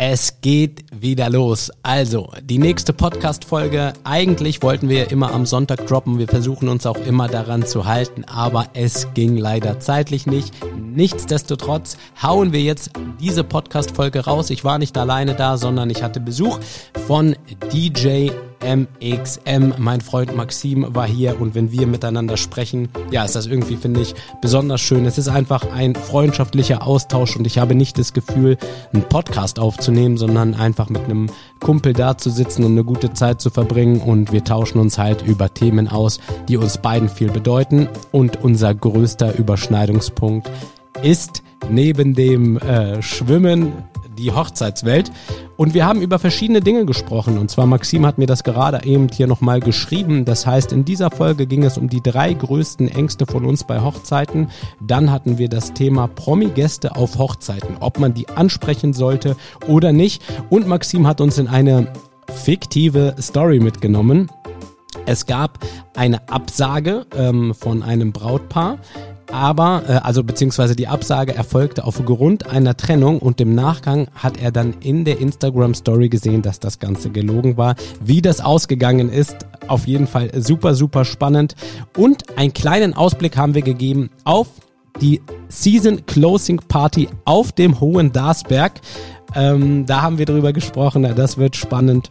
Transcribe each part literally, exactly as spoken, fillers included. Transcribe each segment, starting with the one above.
Es geht wieder los. Also, die nächste Podcast-Folge, eigentlich wollten wir immer am Sonntag droppen. Wir versuchen uns auch immer daran zu halten, aber es ging leider zeitlich nicht. Nichtsdestotrotz hauen wir jetzt diese Podcast-Folge raus. Ich war nicht alleine da, sondern ich hatte Besuch von D J M X M. Mein Freund Maxim war hier und wenn wir miteinander sprechen, ja, ist das irgendwie, finde ich, besonders schön. Es ist einfach ein freundschaftlicher Austausch und ich habe nicht das Gefühl, einen Podcast aufzunehmen, sondern einfach mit einem Kumpel da zu sitzen und eine gute Zeit zu verbringen und wir tauschen uns halt über Themen aus, die uns beiden viel bedeuten und unser größter Überschneidungspunkt ist neben dem äh, Schwimmen die Hochzeitswelt. Und wir haben über verschiedene Dinge gesprochen. Und zwar Maxim hat mir das gerade eben hier nochmal geschrieben. Das heißt, in dieser Folge ging es um die drei größten Ängste von uns bei Hochzeiten. Dann hatten wir das Thema Promi-Gäste auf Hochzeiten, ob man die ansprechen sollte oder nicht. Und Maxim hat uns in eine fiktive Story mitgenommen. Es gab eine Absage ähm, von einem Brautpaar. Aber, äh, also beziehungsweise die Absage erfolgte aufgrund einer Trennung und im Nachgang hat er dann in der Instagram-Story gesehen, dass das Ganze gelogen war. Wie das ausgegangen ist, auf jeden Fall super, super spannend. Und einen kleinen Ausblick haben wir gegeben auf die Season Closing Party auf dem Hohen Darsberg. Ähm, da haben wir drüber gesprochen, das wird spannend.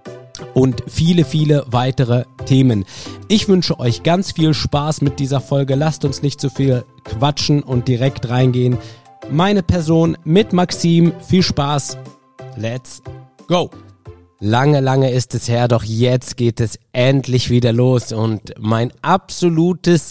Und viele, viele weitere Themen. Ich wünsche euch ganz viel Spaß mit dieser Folge. Lasst uns nicht zu viel quatschen und direkt reingehen. Meine Person mit Maxim. Viel Spaß. Let's go. Lange, lange ist es her, doch jetzt geht es endlich wieder los. Und mein absolutes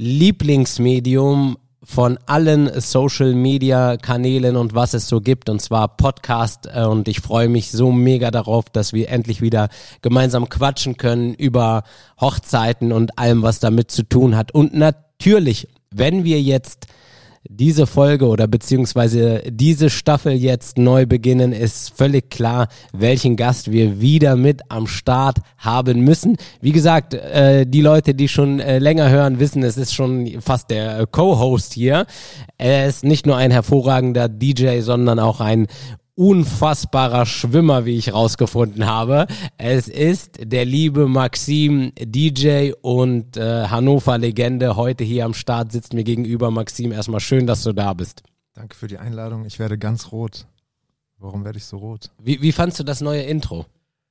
Lieblingsmedium von allen Social-Media-Kanälen und was es so gibt, und zwar Podcast, und ich freue mich so mega darauf, dass wir endlich wieder gemeinsam quatschen können über Hochzeiten und allem, was damit zu tun hat. Und natürlich, wenn wir jetzt diese Folge oder beziehungsweise diese Staffel jetzt neu beginnen, ist völlig klar, welchen Gast wir wieder mit am Start haben müssen. Wie gesagt, äh, die Leute, die schon äh, länger hören, wissen, es ist schon fast der äh, Co-Host hier. Er ist nicht nur ein hervorragender D J, sondern auch ein unfassbarer Schwimmer, wie ich rausgefunden habe. Es ist der liebe Maxim, D J und äh, Hannover-Legende, heute hier am Start, sitzt mir gegenüber. Maxim, erstmal schön, dass du da bist. Danke für die Einladung. Ich werde ganz rot. Warum werde ich so rot? Wie, wie fandst du das neue Intro?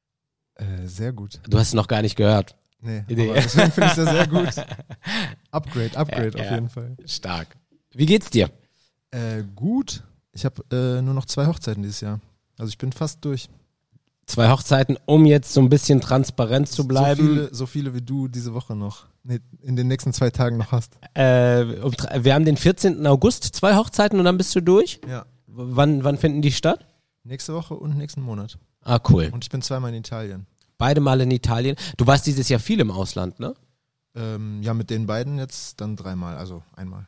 Äh, sehr gut. Du hast es noch gar nicht gehört. Nee, nee. Aber deswegen finde ich das sehr gut. Upgrade, Upgrade ja, auf ja. jeden Fall. Stark. Wie geht's dir? Äh, gut. Ich habe äh, nur noch zwei Hochzeiten dieses Jahr. Also ich bin fast durch. Zwei Hochzeiten, um jetzt so ein bisschen transparent zu bleiben. So viele, so viele wie du diese Woche noch, nee, in den nächsten zwei Tagen noch hast. Äh, um, wir haben den vierzehnten August, zwei Hochzeiten und dann bist du durch? Ja. W- wann, wann finden die statt? Nächste Woche und nächsten Monat. Ah, cool. Und ich bin zweimal in Italien. Beide Mal in Italien. Du warst dieses Jahr viel im Ausland, ne? Ähm, ja, mit den beiden jetzt dann dreimal, also einmal.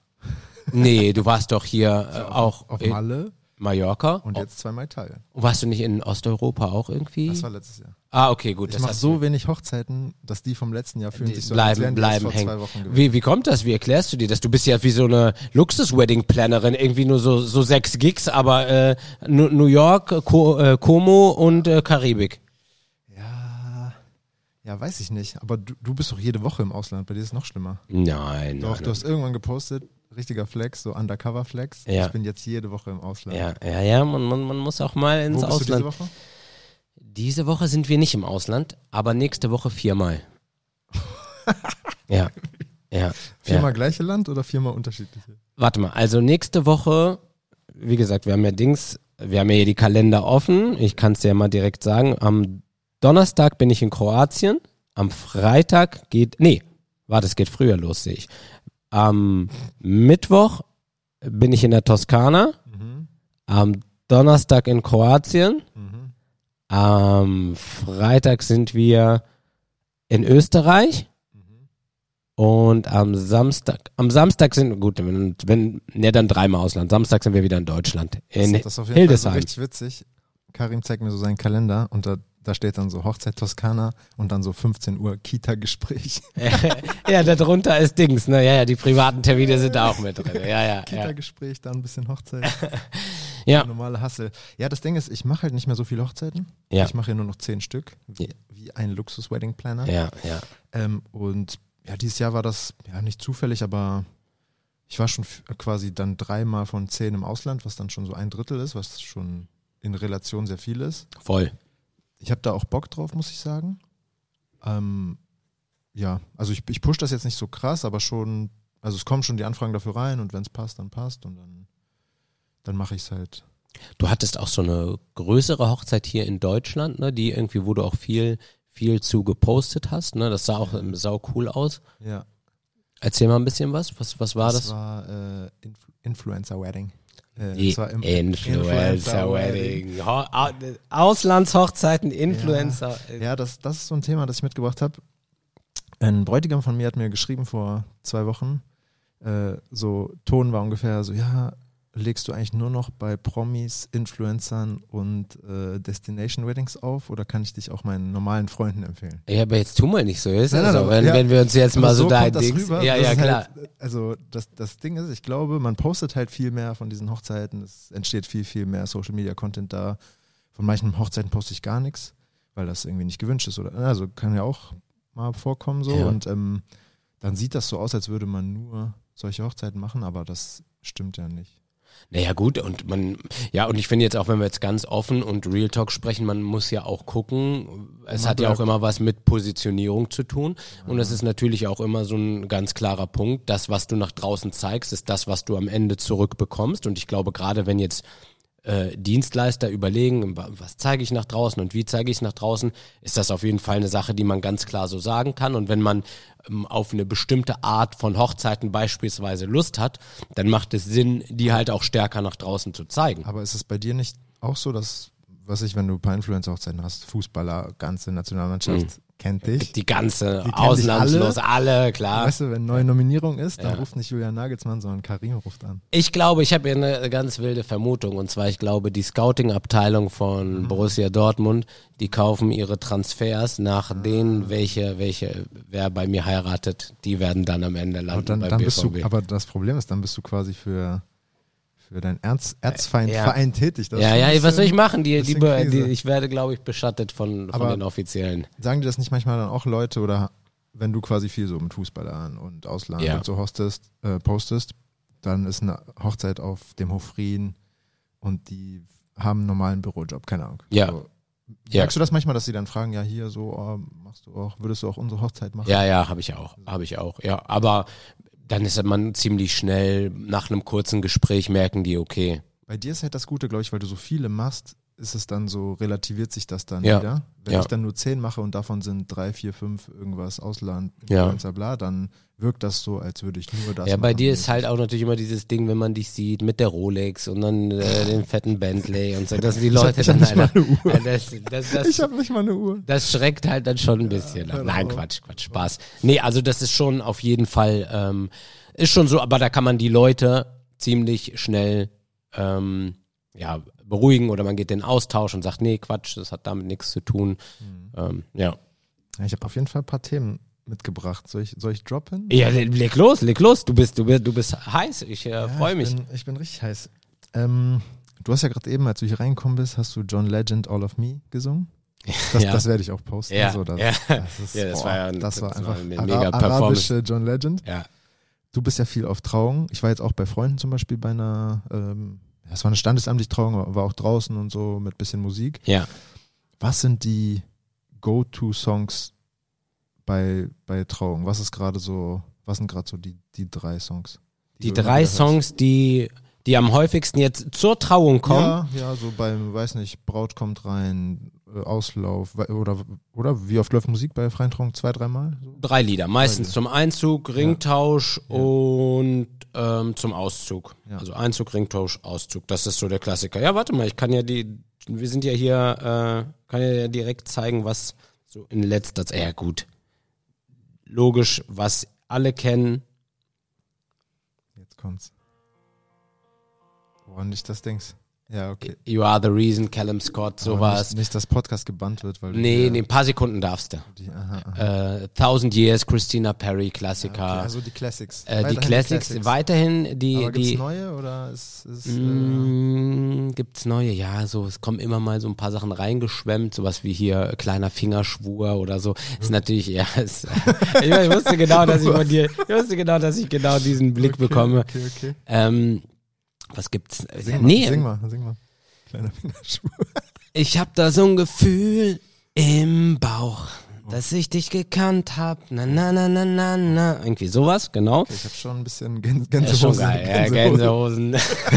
Nee, du warst doch hier äh, auch Auf in Malle Mallorca. und jetzt zweimal Italien. Und warst du nicht in Osteuropa auch irgendwie? Das war letztes Jahr. Ah, okay, gut. Ich das mache hast so du- wenig Hochzeiten, dass die vom letzten Jahr fühlen Die sich so an, als bleiben, wären die erst bleiben vor hängen. zwei Wochen gewesen. Wie, wie kommt das? Wie erklärst du dir das? Du bist ja wie so eine Luxus-Wedding-Plannerin, irgendwie nur so, so sechs Gigs, aber äh, New New York, Co äh, Como und äh, Karibik. Ja, ja, weiß ich nicht. Aber du, du bist doch jede Woche im Ausland. Bei dir ist es noch schlimmer. Nein, Doch, nein, du hast irgendwann gepostet, richtiger Flex, so Undercover-Flex. Ja. Ich bin jetzt jede Woche im Ausland. Ja, ja, ja, man, man, man muss auch mal ins Wo bist Ausland. du diese Woche? Diese Woche sind wir nicht im Ausland, aber nächste Woche viermal. ja, ja. Viermal ja. gleiche Land oder viermal unterschiedliche? Warte mal, also nächste Woche, wie gesagt, wir haben ja Dings, wir haben ja hier die Kalender offen. Ich kann es dir ja mal direkt sagen. Am Donnerstag bin ich in Kroatien. Am Freitag geht, nee, warte, es geht früher los, sehe ich. Am Mittwoch bin ich in der Toskana. Mhm. Am Donnerstag in Kroatien. Mhm. Am Freitag sind wir in Österreich. Mhm. Und am Samstag, am Samstag sind, gut, wenn, wenn ne, dann dreimal Ausland. Samstag sind wir wieder in Deutschland. In Das, das ist auf jeden Hildesheim. Fall so richtig witzig. Karim zeigt mir so seinen Kalender und da, da steht dann so Hochzeit Toskana und dann so fünfzehn Uhr Kita-Gespräch. Ja, darunter ist Dings, ne? Ja, ja, die privaten Termine sind da auch mit drin. Ja, ja. ja. Kita-Gespräch, dann ein bisschen Hochzeit. Ja. Der normale Hustle. Ja, das Ding ist, ich mache halt nicht mehr so viele Hochzeiten. Ja. Ich mache ja nur noch zehn Stück, wie, wie ein Luxus-Wedding-Planner. Ja, ja. Ähm, und ja, dieses Jahr war das ja nicht zufällig, aber ich war schon f- quasi dann dreimal von zehn im Ausland, was dann schon so ein Drittel ist, was schon in Relation sehr viel ist. Voll. Ich habe da auch Bock drauf, muss ich sagen. Ähm, ja, also ich, ich push das jetzt nicht so krass, aber schon, also es kommen schon die Anfragen dafür rein und wenn es passt, dann passt und dann, dann mache ich es halt. Du hattest auch so eine größere Hochzeit hier in Deutschland, ne, die irgendwie, wo du auch viel, viel zu gepostet hast, ne, das sah auch ähm, sau cool aus. Ja. Erzähl mal ein bisschen was, was, was war das? Das war äh, Inf- Influencer-Wedding. Äh, Die das war im- Influencer-Wedding. Ho- Au- Auslandshochzeiten, Influencer. Ja, das, das ist so ein Thema, das ich mitgebracht habe. Ein Bräutigam von mir hat mir geschrieben vor zwei Wochen, äh, so Ton war ungefähr so, ja, legst du eigentlich nur noch bei Promis, Influencern und äh, Destination Weddings auf oder kann ich dich auch meinen normalen Freunden empfehlen? Ja, aber jetzt tu mal nicht so, ist Nein, also, nein, aber- wenn, ja, wenn wir uns jetzt aber mal so, so da kommt das Dings. rüber, Ja, das ja, ist klar. Halt, also das, das Ding ist, ich glaube, man postet halt viel mehr von diesen Hochzeiten, es entsteht viel, viel mehr Social Media Content da. Von manchen Hochzeiten poste ich gar nichts, weil das irgendwie nicht gewünscht ist. Oder also kann ja auch mal vorkommen so. Ja. Und ähm, dann sieht das so aus, als würde man nur solche Hochzeiten machen, aber das stimmt ja nicht. Naja gut, und man, ja, und ich finde jetzt auch, wenn wir jetzt ganz offen und Real Talk sprechen, man muss ja auch gucken, es Man hat ja auch bleibt- immer was mit Positionierung zu tun und es ist natürlich auch immer so ein ganz klarer Punkt, das, was du nach draußen zeigst, ist das, was du am Ende zurückbekommst und ich glaube, gerade wenn jetzt äh, Dienstleister überlegen, wa- was zeige ich nach draußen und wie zeige ich es nach draußen, ist das auf jeden Fall eine Sache, die man ganz klar so sagen kann. Und wenn man ähm, auf eine bestimmte Art von Hochzeiten beispielsweise Lust hat, dann macht es Sinn, die halt auch stärker nach draußen zu zeigen. Aber ist es bei dir nicht auch so, dass, was ich, wenn du ein paar Influencer-Hochzeiten hast, Fußballer, ganze Nationalmannschaft kennt dich? Die ganze Die kennen Auslandslos, dich alle, klar. Weißt du, wenn neue Nominierung ist, dann Ja. ruft nicht Julian Nagelsmann, sondern Karim ruft an. Ich glaube, ich habe hier eine ganz wilde Vermutung und zwar, ich glaube, die Scouting-Abteilung von Mhm. Borussia Dortmund, die kaufen ihre Transfers nach denen, welche, welche, wer bei mir heiratet, die werden dann am Ende Aber landen dann, beim dann B bist V du, B. aber das Problem ist, dann bist du quasi für, für deinen Erz, Erzfeind Ja. Verein tätig. Das ist Ja, schon ja, ein was soll ich bisschen- machen? Die, die, bisschen be- die, Krise. ich werde, glaube ich, beschattet von, von Aber- den Offiziellen. Sagen dir das nicht manchmal dann auch Leute oder wenn du quasi viel so mit Fußballern und Ausland Ja. und so hostest, äh, postest, dann ist eine Hochzeit auf dem Hof Frieden und die haben einen normalen Bürojob, keine Ahnung. Ja. So. Ja. Merkst du das manchmal, dass sie dann fragen, ja hier so, oh, machst du auch, würdest du auch unsere Hochzeit machen? Ja, ja, habe ich auch, habe ich auch, ja. Aber dann ist man ziemlich schnell, nach einem kurzen Gespräch merken die, okay, Bei dir ist halt das Gute, glaube ich, weil du so viele machst, ist es dann so, relativiert sich das dann Ja. wieder. Wenn Ja. ich dann nur zehn mache und davon sind drei, vier, fünf irgendwas Ausland, Ja. Influencer, bla, dann wirkt das so, als würde ich nur das ja, bei machen. dir ist halt auch natürlich immer dieses Ding, wenn man dich sieht mit der Rolex und dann äh, den fetten Bentley und so, dass die Ich hab- Leute ich hab dann nicht mal Alter, eine Uhr. Ja, das, das, das, Ich habe nicht mal eine Uhr. das schreckt halt dann schon ein bisschen ab. hör Nein, auf. Quatsch, Quatsch, Spaß. Nee, also das ist schon auf jeden Fall, ähm, ist schon so, aber da kann man die Leute ziemlich schnell ähm, ja, beruhigen oder man geht in den Austausch und sagt, nee, Quatsch, das hat damit nichts zu tun. Ähm, ja. Ja, ich habe auf jeden Fall ein paar Themen mitgebracht. Soll ich, soll ich droppen? Ja, le- leg los, leg los. Du bist, du bist, du bist heiß. Ich äh, Ja, freue mich. Ich bin, ich bin richtig heiß. Ähm, du hast ja gerade eben, als du hier reingekommen bist, hast du John Legend All of Me gesungen. Das, Ja. das werde ich auch posten. Ja, so, das, ja. das, ist, Ja, das boah, war ja- das war das einfach war eine Ara mega Performance. arabische John Legend. Ja. Du bist ja viel auf Trauung. Ich war jetzt auch bei Freunden zum Beispiel bei einer, ähm, es war eine standesamtliche Trauung, war auch draußen und so mit bisschen Musik. Ja. Was sind die Go-To-Songs bei, bei Trauung? Was ist gerade so, was sind gerade so die, die drei Songs? Die du immer drei wieder hörst? Songs, die, die am häufigsten jetzt zur Trauung kommen. Ja, ja, so beim, weiß nicht, Braut kommt rein, äh, Auslauf, we- oder, oder wie oft läuft Musik bei freien Trauung? Zwei, dreimal? So? Drei Lieder. Meistens Lieder. zum Einzug, Ringtausch Ja. und ähm, zum Auszug. Ja. Also Einzug, Ringtausch, Auszug. Das ist so der Klassiker. Ja, warte mal, ich kann ja die, wir sind ja hier, äh, kann ja direkt zeigen, was so in letzter Zeit, ja gut. Logisch, was alle kennen. Jetzt kommt's. Woran nicht das denkst? Ja, okay. You Are the Reason, Callum Scott, sowas. Nicht, nicht, dass Podcast gebannt wird, weil Nee, die, nee, ein paar Sekunden darfst du. Die, aha, aha. Äh, Thousand Years, Christina Perry, Klassiker. Ja, okay, also die Classics. Äh, die Classics, Classics, weiterhin die. Aber gibt's die neue oder ist. ist mm, äh gibt's neue? Ja, so, es kommen immer mal so ein paar Sachen reingeschwemmt, sowas wie hier Kleiner Fingerschwur oder so. Ist natürlich, ja, ist, ich, ich wusste genau, dass ich von dir, ich wusste genau, dass ich genau diesen Blick okay, bekomme. Okay, okay. Ähm, was gibt's? Sing nee, mal, sing mal, sing mal. Kleiner Fingerschwur. Ich hab da so ein Gefühl im Bauch, dass ich dich gekannt hab. Na, na, na, na, na, na. Irgendwie sowas, genau. Okay, ich hab schon ein bisschen Gän Ja, Gänsehosen. schon geil, ja, Gänsehosen.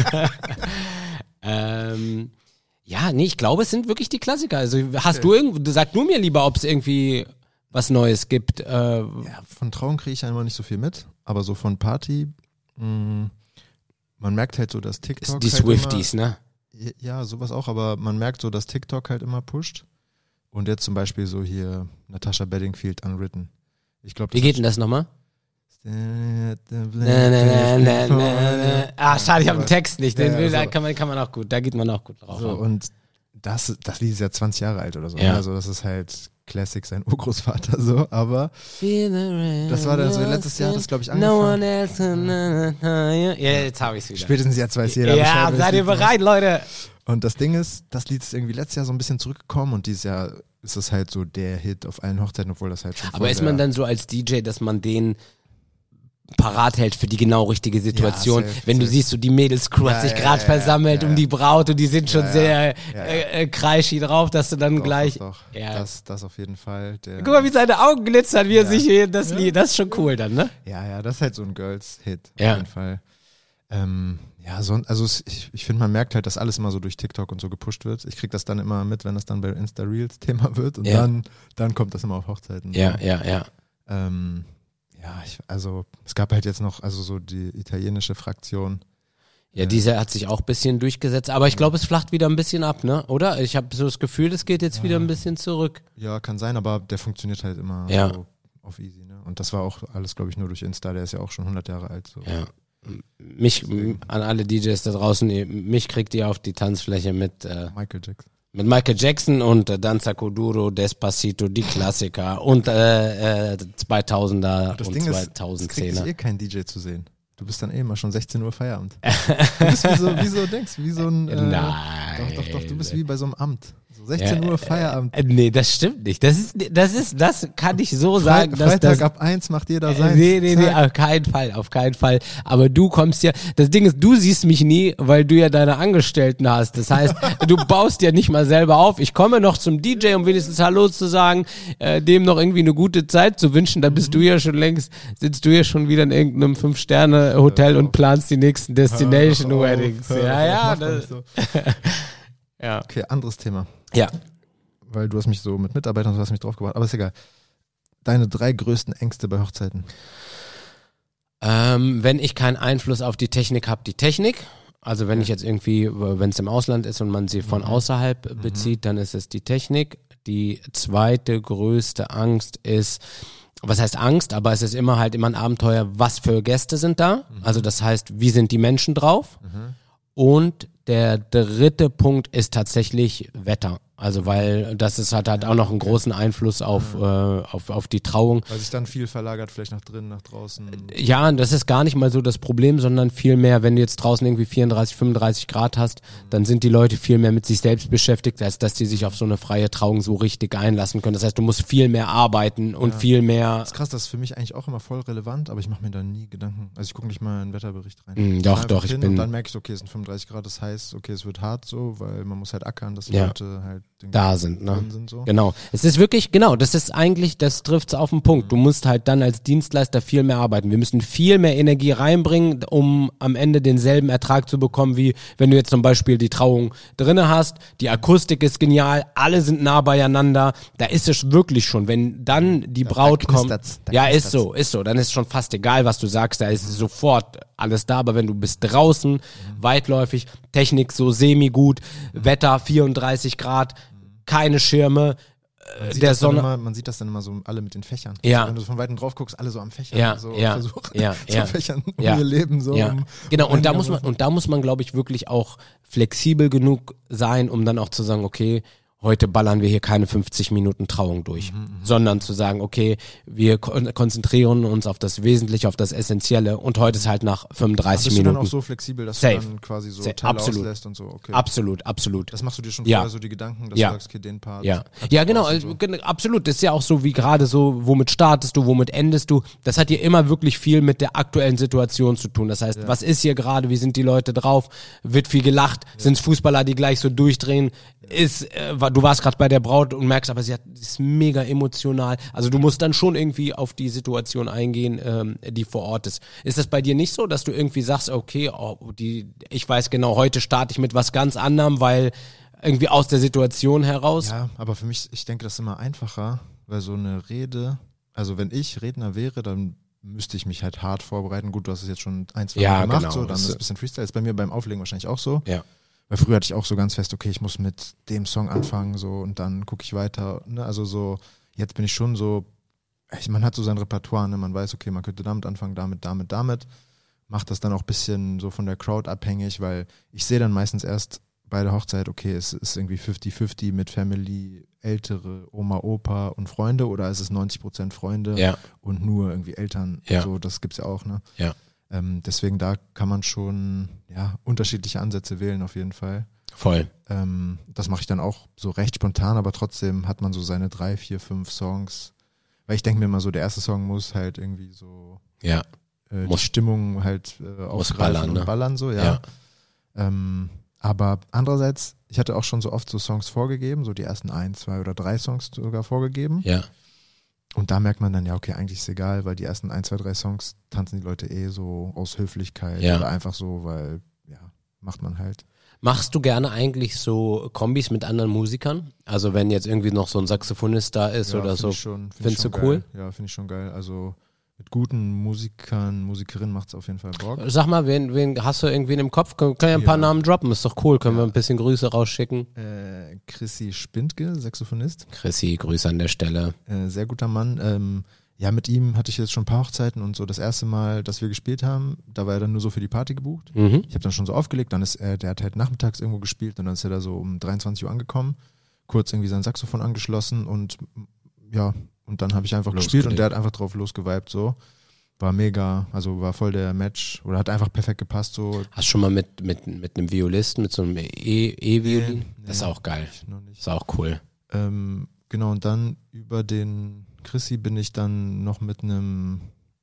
ähm, ja, nee, ich glaube, es sind wirklich die Klassiker. Also hast Okay. du irgendwo, sag du mir lieber, ob es irgendwie was Neues gibt. Äh, Ja, von Trauung kriege ich einmal nicht so viel mit, aber so von Party, mh, man merkt halt so, dass TikTok die halt Swifties, immer, ne? Ja, sowas auch, aber man merkt so, dass TikTok halt immer pusht. Und jetzt zum Beispiel so hier Natasha Bedingfield Unwritten. Ich glaube, Wie geht denn das nochmal? Na, na, na, na, na, na. Ah, schade, ich habe den Text nicht. Den Ja, will, ja, da so. kann man, kann man auch gut, da geht man auch gut drauf. So, und das, das Lied ist ja zwanzig Jahre alt oder so. Ja. Also das ist halt Classic, sein Urgroßvater so, aber das war dann so letztes Jahr, hat das glaube ich No angefangen. one else, na, na, na, ja, jetzt habe ich's wieder. Spätestens jetzt weiß jeder Ja, Bescheid, seid ihr welches Lied das bereit, Leute? ist. Und das Ding ist, das Lied ist irgendwie letztes Jahr so ein bisschen zurückgekommen und dieses Jahr ist es halt so der Hit auf allen Hochzeiten, obwohl das halt schon Aber voll ist man der- dann so als D J, dass man den parat hält für die genau richtige Situation? Ja, safe, Wenn du safe. siehst, so die Mädelscrew hat Ja, sich ja, gerade ja, versammelt ja, um ja. die Braut und die sind schon Ja, ja. sehr Ja, ja. Äh, äh, kreischi drauf, dass du dann Doch, gleich... Doch, doch. Ja. Das, das auf jeden Fall. Der, Guck mal, wie seine Augen glitzern, wie er Ja. sich hier das Ja. Lied, das ist schon cool dann, ne? Ja, ja, das ist halt so ein Girls-Hit auf Ja. jeden Fall. Ähm, ja, so, also es, ich, ich finde, man merkt halt, dass alles immer so durch TikTok und so gepusht wird. Ich krieg das dann immer mit, wenn das dann bei Insta-Reels Thema wird und Ja. dann, dann kommt das immer auf Hochzeiten. Ja, ja, ja. Ähm, ja, ich, also es gab halt jetzt noch, also so die italienische Fraktion. Ja, diese hat sich auch ein bisschen durchgesetzt, aber ich glaube, es flacht wieder ein bisschen ab, ne? Oder? Ich habe so das Gefühl, es geht jetzt Ja. wieder ein bisschen zurück. Ja, kann sein, aber der funktioniert halt immer Ja. so auf easy, ne? Und das war auch alles, glaube ich, nur durch Insta, der ist ja auch schon hundert Jahre alt. So. Ja. Mich, m- an alle D Js da draußen, ihr- mich kriegt ihr auf die Tanzfläche mit, äh, Michael Jackson. mit Michael Jackson und äh, Danza Kuduro, Despacito, die Klassiker und äh, äh, zweitausender Das und Ding ist, es kriegt zweitausendzehner. dich eh kein D J zu sehen. Du bist dann eh immer schon sechzehn Uhr Feierabend. Du bist wie so, wie so, denkst, wie so ein, äh, Nein. doch, doch, doch, du bist wie bei so einem Amt. So sechzehn Uhr Feierabend. Äh, nee, das stimmt nicht. Das ist, das ist, das kann ich so sagen, Fre dass Freitag das, ab eins macht jeder Äh, sein. Nee, nee, nee, auf keinen Fall, auf keinen Fall. Aber du kommst ja, das Ding ist, du siehst mich nie, weil du ja deine Angestellten hast. Das heißt, du baust ja nicht mal selber auf. Ich komme noch zum D J, um wenigstens Hallo zu sagen, äh, dem noch irgendwie eine gute Zeit zu wünschen. Da bist du ja schon längst, sitzt du ja schon wieder in irgendeinem Fünf-Sterne-Hotel und planst die nächsten Destination-Weddings. Ja, ja. Das, So. ja. Okay, anderes Thema. Ja. Weil du hast mich so mit Mitarbeitern, du hast mich draufgebracht, aber ist egal. Deine drei größten Ängste bei Hochzeiten. Ähm, wenn ich keinen Einfluss auf die Technik habe, die Technik. Also wenn ich jetzt irgendwie, wenn es im Ausland ist und man sie von außerhalb bezieht, dann ist es die Technik. Die zweite größte Angst ist, was heißt Angst, aber es ist immer halt immer ein Abenteuer, was für Gäste sind da. Also das heißt, wie sind die Menschen drauf? Und der dritte Punkt ist tatsächlich Wetter. Also weil das ist halt, hat auch noch einen großen Einfluss auf, äh, auf, auf die Trauung. Weil sich dann viel verlagert, vielleicht nach drinnen, nach draußen. Ja, das ist gar nicht mal so das Problem, sondern vielmehr, wenn du jetzt draußen irgendwie vierunddreißig, fünfunddreißig Grad hast, dann sind die Leute viel mehr mit sich selbst beschäftigt, als dass die sich auf so eine freie Trauung so richtig einlassen können. Das heißt, du musst viel mehr arbeiten und Ja. viel mehr... Das ist krass, das ist für mich eigentlich auch immer voll relevant, aber ich mache mir da nie Gedanken. Also ich gucke nicht mal in den Wetterbericht rein. Mm, Ich doch, fahr doch, einfach ich hin bin- Und dann merke ich, okay, es sind fünfunddreißig Grad, das heißt, okay, es wird hart so, weil man muss halt ackern, dass die Ja. Leute halt den Da sind, ne? drin sind so. Genau. Es ist wirklich, genau, das ist eigentlich, das trifft's auf den Punkt. Du musst halt dann als Dienstleister viel mehr arbeiten. Wir müssen viel mehr Energie reinbringen, um am Ende denselben Ertrag zu bekommen, wie wenn du jetzt zum Beispiel die Trauung drinne hast. Die Akustik ist genial, alle sind nah beieinander. Da ist es wirklich schon, wenn dann die Da- Braut da kommt. knistert's, da Ja, ist knistert's. so, ist so. Dann ist schon fast egal, was du sagst. Da ist sofort alles da. Aber wenn du bist draußen, weitläufig, Technik so semi-gut, Wetter vierunddreißig Grad, keine Schirme, Man sieht, der das dann Sonne. immer, man sieht das dann immer so alle mit den Fächern. Ja. Also wenn du von Weitem drauf guckst, alle so am Fächern. Ja, so ja, versuchen ja, zu ja. fächern um Ja. ihr Leben. So Ja, um, genau. um Und da muss man, einigermaßen- und da muss man, glaube ich, wirklich auch flexibel genug sein, um dann auch zu sagen, okay, heute ballern wir hier keine fünfzig Minuten Trauung durch, Mhm, sondern zu sagen, okay, wir kon- konzentrieren uns auf das Wesentliche, auf das Essentielle und heute ist halt nach fünfunddreißig bist du Minuten. dann auch so flexibel, dass Safe. du dann quasi so Safe. Teile Absolut. auslässt und so? Okay. Absolut, absolut. Das machst du dir schon Ja. vorher so die Gedanken, dass Ja. du sagst, okay, den Part. Ja, cut ja ich genau, raus und also, so. gen- absolut. Das ist ja auch so wie gerade so, womit startest du, womit endest du. Das hat ja immer wirklich viel mit der aktuellen Situation zu tun. Das heißt, Ja. was ist hier gerade, wie sind die Leute drauf, wird viel gelacht, sind es Fußballer, die gleich so durchdrehen, ist, äh, wa- du warst gerade bei der Braut und merkst, aber sie hat, sie ist mega emotional. Also du musst dann schon irgendwie auf die Situation eingehen, ähm, die vor Ort ist. Ist das bei dir nicht so, dass du irgendwie sagst, okay, oh, die, ich weiß genau, heute starte ich mit was ganz anderem, weil irgendwie aus der Situation heraus. Ja, aber für mich, ich denke, das ist immer einfacher, weil so eine Rede, also wenn ich Redner wäre, dann müsste ich mich halt hart vorbereiten. Gut, du hast es jetzt schon ein, zwei Ja, Mal gemacht, genau. so, dann Das- ist es ein bisschen Freestyle. Ist bei mir beim Auflegen wahrscheinlich auch so. Ja. Weil früher hatte ich auch so ganz fest, okay, ich muss mit dem Song anfangen, so, und dann gucke ich weiter, ne, also so, jetzt bin ich schon so, ich, man hat so sein Repertoire, ne, man weiß, okay, man könnte damit anfangen, damit, damit, damit, macht das dann auch ein bisschen so von der Crowd abhängig, weil ich sehe dann meistens erst bei der Hochzeit, okay, es ist irgendwie fünfzig fünfzig mit Family, ältere, Oma, Opa und Freunde, oder ist es neunzig Prozent Freunde Ja, und nur irgendwie Eltern, Ja. so, das gibt's ja auch, ne. Ja. Ähm, deswegen da kann man schon, ja, unterschiedliche Ansätze wählen auf jeden Fall. voll. Ähm, das mache ich dann auch so recht spontan, aber trotzdem hat man so seine drei, vier, fünf Songs. Weil ich denke mir immer so, der erste Song muss halt irgendwie so Ja, äh, die Muss- Stimmung halt äh, aufgreifen ballern, und ne? ballern so, ja. ja, Ähm, aber andererseits, ich hatte auch schon so oft so Songs vorgegeben, so die ersten ein, zwei oder drei Songs sogar vorgegeben. ja, Und da merkt man dann, ja, okay, eigentlich ist egal, weil die ersten ein, zwei, drei Songs tanzen die Leute eh so aus Höflichkeit Ja. oder einfach so, weil, ja, macht man halt. Machst du gerne eigentlich so Kombis mit anderen Musikern? Also wenn jetzt irgendwie noch so ein Saxophonist da ist Ja, oder find so. ich schon, find ich Findest schon du cool? geil. Ja, finde ich schon geil. Also mit guten Musikern, Musikerinnen macht es auf jeden Fall Bock. Sag mal, wen, wen hast du irgendwie im Kopf? Können, können ja ein paar Ja. Namen droppen, ist doch cool. Können Ja. wir ein bisschen Grüße rausschicken? Äh, Chrissy Spindke, Saxophonist, Chrissy, Grüße an der Stelle. äh, sehr guter Mann. Ähm, ja, mit ihm hatte ich jetzt schon ein paar Hochzeiten und so das erste Mal, dass wir gespielt haben, da war er dann nur so für die Party gebucht. Mhm. Ich habe dann schon so aufgelegt, dann ist er, der hat halt nachmittags irgendwo gespielt und dann ist er da so um dreiundzwanzig Uhr angekommen, kurz irgendwie sein Saxophon angeschlossen und ja, und dann habe ich einfach gespielt und der hat einfach drauf losgeweibt so. War mega, also war voll der Match oder hat einfach perfekt gepasst so. Hast du schon mal mit, mit, mit einem Violisten, mit so einem E- E-Violin? Nee, Das ist nee. auch geil. Ich noch nicht. Ist auch cool. Ähm, genau, und dann über den Chrissy bin ich dann noch mit einem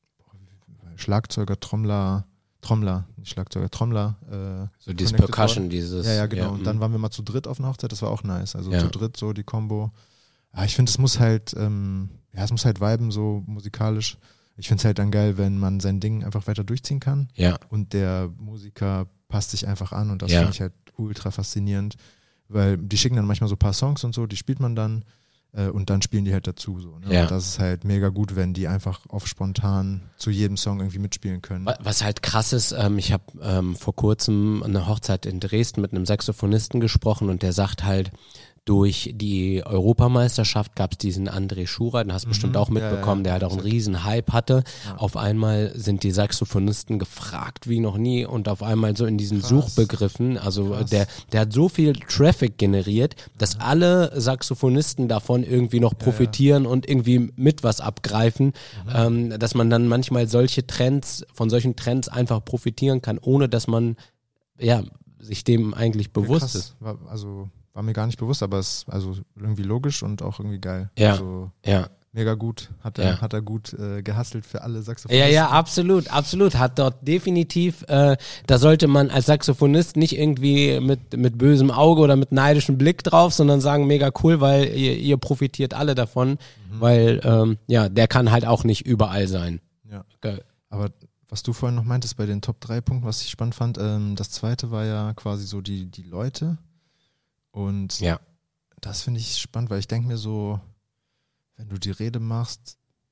Schlagzeuger, Trommler, Trommler, nicht Schlagzeuger, Trommler. Äh, So dieses connected Percussion, worden. dieses. Ja, ja, genau. und dann mm. waren wir mal zu dritt auf einer Hochzeit, das war auch nice. Also Ja. zu dritt so die Combo. Ja, ich finde, es muss halt, ähm, ja, es muss halt viben, so musikalisch. Ich finde es halt dann geil, wenn man sein Ding einfach weiter durchziehen kann Ja, und der Musiker passt sich einfach an und das Ja. finde ich halt ultra faszinierend, weil die schicken dann manchmal so ein paar Songs und so, die spielt man dann äh, und dann spielen die halt dazu so. Ne? Ja. Und das ist halt mega gut, wenn die einfach auf spontan zu jedem Song irgendwie mitspielen können. Wa- was halt krass ist, ähm, ich habe ähm, vor kurzem eine Hochzeit in Dresden mit einem Saxophonisten gesprochen und der sagt halt, durch die Europameisterschaft gab es diesen André Schurer, den hast du Mhm. bestimmt auch Ja, mitbekommen, ja, der halt auch einen exakt. riesen Hype hatte. Ja. Auf einmal sind die Saxophonisten gefragt wie noch nie und auf einmal so in diesen Krass. Suchbegriffen, also Krass. der der hat so viel Traffic generiert, dass alle Saxophonisten davon irgendwie noch profitieren und irgendwie mit was abgreifen, ähm, dass man dann manchmal solche Trends, von solchen Trends einfach profitieren kann, ohne dass man ja sich dem eigentlich bewusst ja, krass. ist. War, also war mir gar nicht bewusst, aber es ist also irgendwie logisch und auch irgendwie geil. Ja. Also Ja. mega gut. Hat er, Ja. hat er gut äh, gehustelt für alle Saxophonisten. Ja, ja, absolut, absolut. Hat dort definitiv, äh, da sollte man als Saxophonist nicht irgendwie mit, mit bösem Auge oder mit neidischem Blick drauf, sondern sagen, mega cool, weil ihr, ihr profitiert alle davon, Mhm. weil, ähm, ja, der kann halt auch nicht überall sein. Ja. Geil. Aber was du vorhin noch meintest bei den Top drei Punkten, was ich spannend fand, ähm, das zweite war ja quasi so die, die Leute. Und Ja. das finde ich spannend, weil ich denke mir so, wenn du die Rede machst,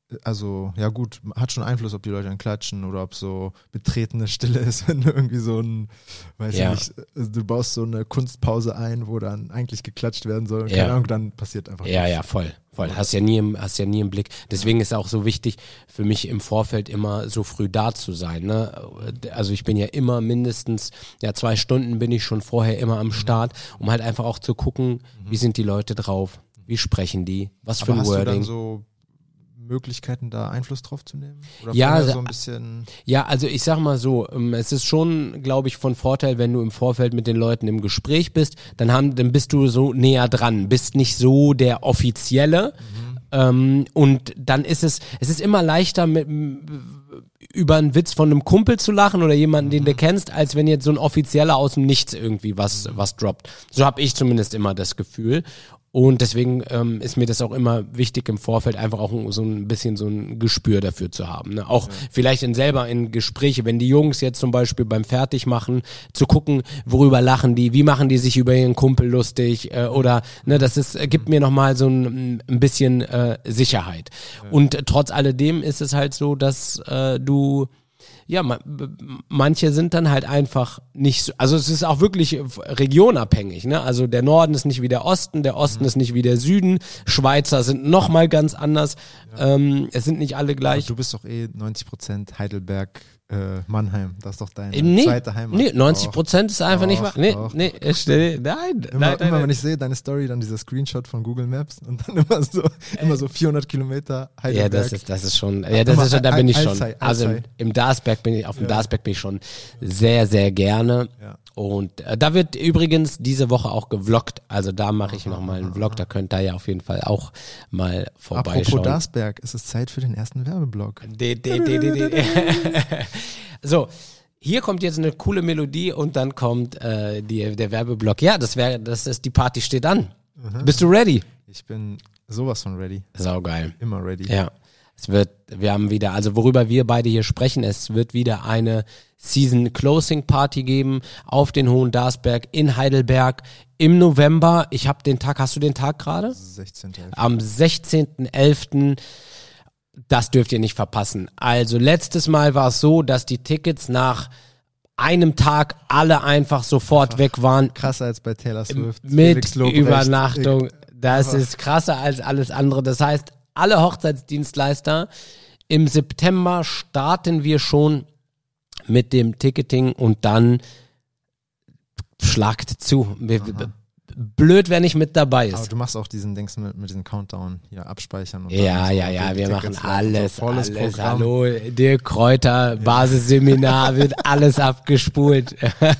also ja gut, hat schon Einfluss, ob die Leute dann klatschen oder ob so betretene Stille ist, wenn du irgendwie so ein, weiß Ja. ich nicht, also du baust so eine Kunstpause ein, wo dann eigentlich geklatscht werden soll und Ja. keine Ahnung, dann passiert einfach Ja, nichts. ja, voll. Voll. Hast ja nie im, hast ja nie im Blick. Deswegen ist auch so wichtig für mich im Vorfeld immer so früh da zu sein. Ne? Also ich bin ja immer mindestens, ja, zwei Stunden bin ich schon vorher immer am Start, um halt einfach auch zu gucken, wie sind die Leute drauf, wie sprechen die, was für Aber ein hast du dann Wording. so Möglichkeiten, da Einfluss drauf zu nehmen? Oder Ja, vorher also- so ein bisschen. Ja, also ich sag mal so, ähm, es ist schon, glaube ich, von Vorteil, wenn du im Vorfeld mit den Leuten im Gespräch bist, dann haben, dann bist du so näher dran, bist nicht so der Offizielle. Ähm, und dann ist es, es ist immer leichter mit m- über einen Witz von einem Kumpel zu lachen oder jemanden, den du kennst, als wenn jetzt so ein Offizieller aus dem Nichts irgendwie was, was droppt. So habe ich zumindest immer das Gefühl. Und deswegen ähm, ist mir das auch immer wichtig im Vorfeld einfach auch so ein bisschen so ein Gespür dafür zu haben. Ne? Auch ja. vielleicht in selber in Gespräche, wenn die Jungs jetzt zum Beispiel beim Fertigmachen zu gucken, worüber lachen die, wie machen die sich über ihren Kumpel lustig äh, oder ne, das ist gibt mir nochmal so ein, ein bisschen äh, Sicherheit. Ja. Und äh, trotz alledem ist es halt so, dass äh, du ja, man, manche sind dann halt einfach nicht so, also es ist auch wirklich regionabhängig, ne? Also der Norden ist nicht wie der Osten, der Osten mhm. ist nicht wie der Süden, Schweizer sind nochmal ganz anders, ja. ähm, es sind nicht alle gleich. Aber du bist doch eh neunzig Prozent Heidelberg, äh, Mannheim, das ist doch deine äh, nee, zweite Heimat. Nee, neunzig Prozent ist einfach doch, nicht wahr. Nee, doch, nee, doch, ich, nee, nein, Immer, nein, nein, immer nein. wenn ich sehe deine Story, dann dieser Screenshot von Google Maps und dann immer so, immer so vierhundert Kilometer Heidelberg. Ja, das ist, das ist schon, ja, das ist schon, da bin ich schon. Alzey, Also im, Alzey. im Darsberg bin ich, auf dem Ja. Darsberg bin ich schon sehr, sehr gerne. Ja. Und äh, da wird übrigens diese Woche auch gevloggt. Also da mache ich nochmal einen Vlog, da könnt ihr ja auf jeden Fall auch mal vorbeischauen. Apropos Darsberg, es ist Zeit für den ersten Werbeblock. De, de, de, de, de. So, hier kommt jetzt eine coole Melodie und dann kommt äh, die, der Werbeblock. Ja, das wäre, das ist, die Party steht an. Mhm. Bist du ready? Ich bin sowas von ready. Saugeil. Immer ready. Ja. Es wird, wir haben wieder, also worüber wir beide hier sprechen, es wird wieder eine Season Closing Party geben auf den Hohen Darsberg in Heidelberg im November. Ich habe den Tag, hast du den Tag gerade? sechzehnten Am sechzehnten elften Das dürft ihr nicht verpassen. Also letztes Mal war es so, dass die Tickets nach einem Tag alle einfach sofort einfach weg waren. Krasser als bei Taylor Swift. Mit Übernachtung. Das ist krasser als alles andere. Das heißt, alle Hochzeitsdienstleister, im September starten wir schon mit dem Ticketing und dann schlagt zu. Wir, blöd, wer nicht mit dabei ist. Aber du machst auch diesen Dings mit, mit diesem Countdown hier abspeichern. Und ja, so ja, ja, wir machen alles, so volles alles. Programm. Hallo, Dirk Kräuter, ja. Basisseminar, wird alles abgespult.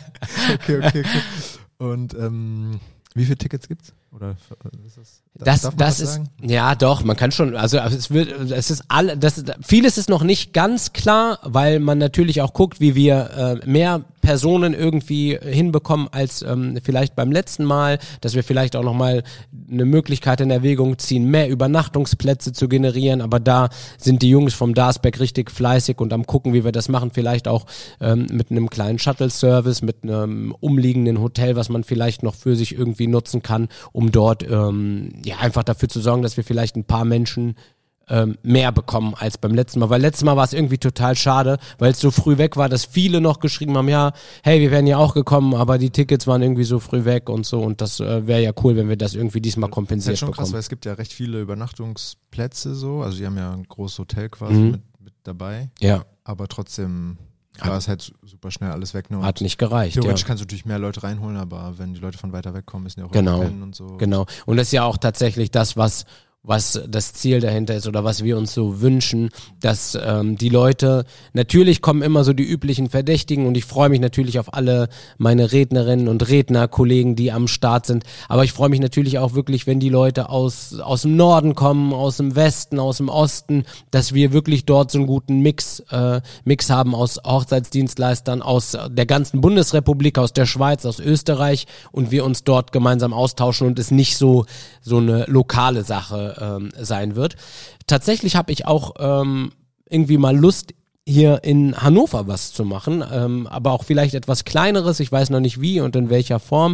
Okay, okay, okay. Und ähm, wie viele Tickets gibt's? Oder ist das, das, darf man das, das ist, sagen? ja doch, man kann schon, also es wird, es ist alle, das, vieles ist noch nicht ganz klar, weil man natürlich auch guckt, wie wir äh, mehr Personen irgendwie hinbekommen als ähm, vielleicht beim letzten Mal, dass wir vielleicht auch nochmal eine Möglichkeit in Erwägung ziehen, mehr Übernachtungsplätze zu generieren, aber da sind die Jungs vom Darsberg richtig fleißig und am gucken, wie wir das machen, vielleicht auch ähm, mit einem kleinen Shuttle-Service, mit einem umliegenden Hotel, was man vielleicht noch für sich irgendwie nutzen kann, um dort ähm, ja einfach dafür zu sorgen, dass wir vielleicht ein paar Menschen ähm, mehr bekommen als beim letzten Mal. Weil letztes Mal war es irgendwie total schade, weil es so früh weg war, dass viele noch geschrieben haben, ja, hey, wir wären ja auch gekommen, aber die Tickets waren irgendwie so früh weg und so und das äh, wäre ja cool, wenn wir das irgendwie diesmal kompensiert das ist ja schon bekommen. Krass, weil es gibt ja recht viele Übernachtungsplätze so, also die haben ja ein großes Hotel quasi Mhm. mit, mit dabei, Ja, aber trotzdem war es halt super schnell alles weg. Ne? hat nicht gereicht. Theoretisch Ja. kannst du natürlich mehr Leute reinholen, aber wenn die Leute von weiter weg kommen, müssen die auch Genau. irgendwo pennen und so. Genau. Und das ist ja auch tatsächlich das, was was das Ziel dahinter ist oder was wir uns so wünschen, dass ähm, die Leute, natürlich kommen immer so die üblichen Verdächtigen und ich freue mich natürlich auf alle meine Rednerinnen und Redner, Kollegen, die am Start sind, aber ich freue mich natürlich auch wirklich, wenn die Leute aus aus dem Norden kommen, aus dem Westen, aus dem Osten, dass wir wirklich dort so einen guten Mix äh, Mix haben aus Hochzeitsdienstleistern, aus der ganzen Bundesrepublik, aus der Schweiz, aus Österreich und wir uns dort gemeinsam austauschen und es nicht so so eine lokale Sache ähm, sein wird. Tatsächlich habe ich auch ähm, irgendwie mal Lust, hier in Hannover was zu machen, ähm, aber auch vielleicht etwas Kleineres, ich weiß noch nicht wie und in welcher Form.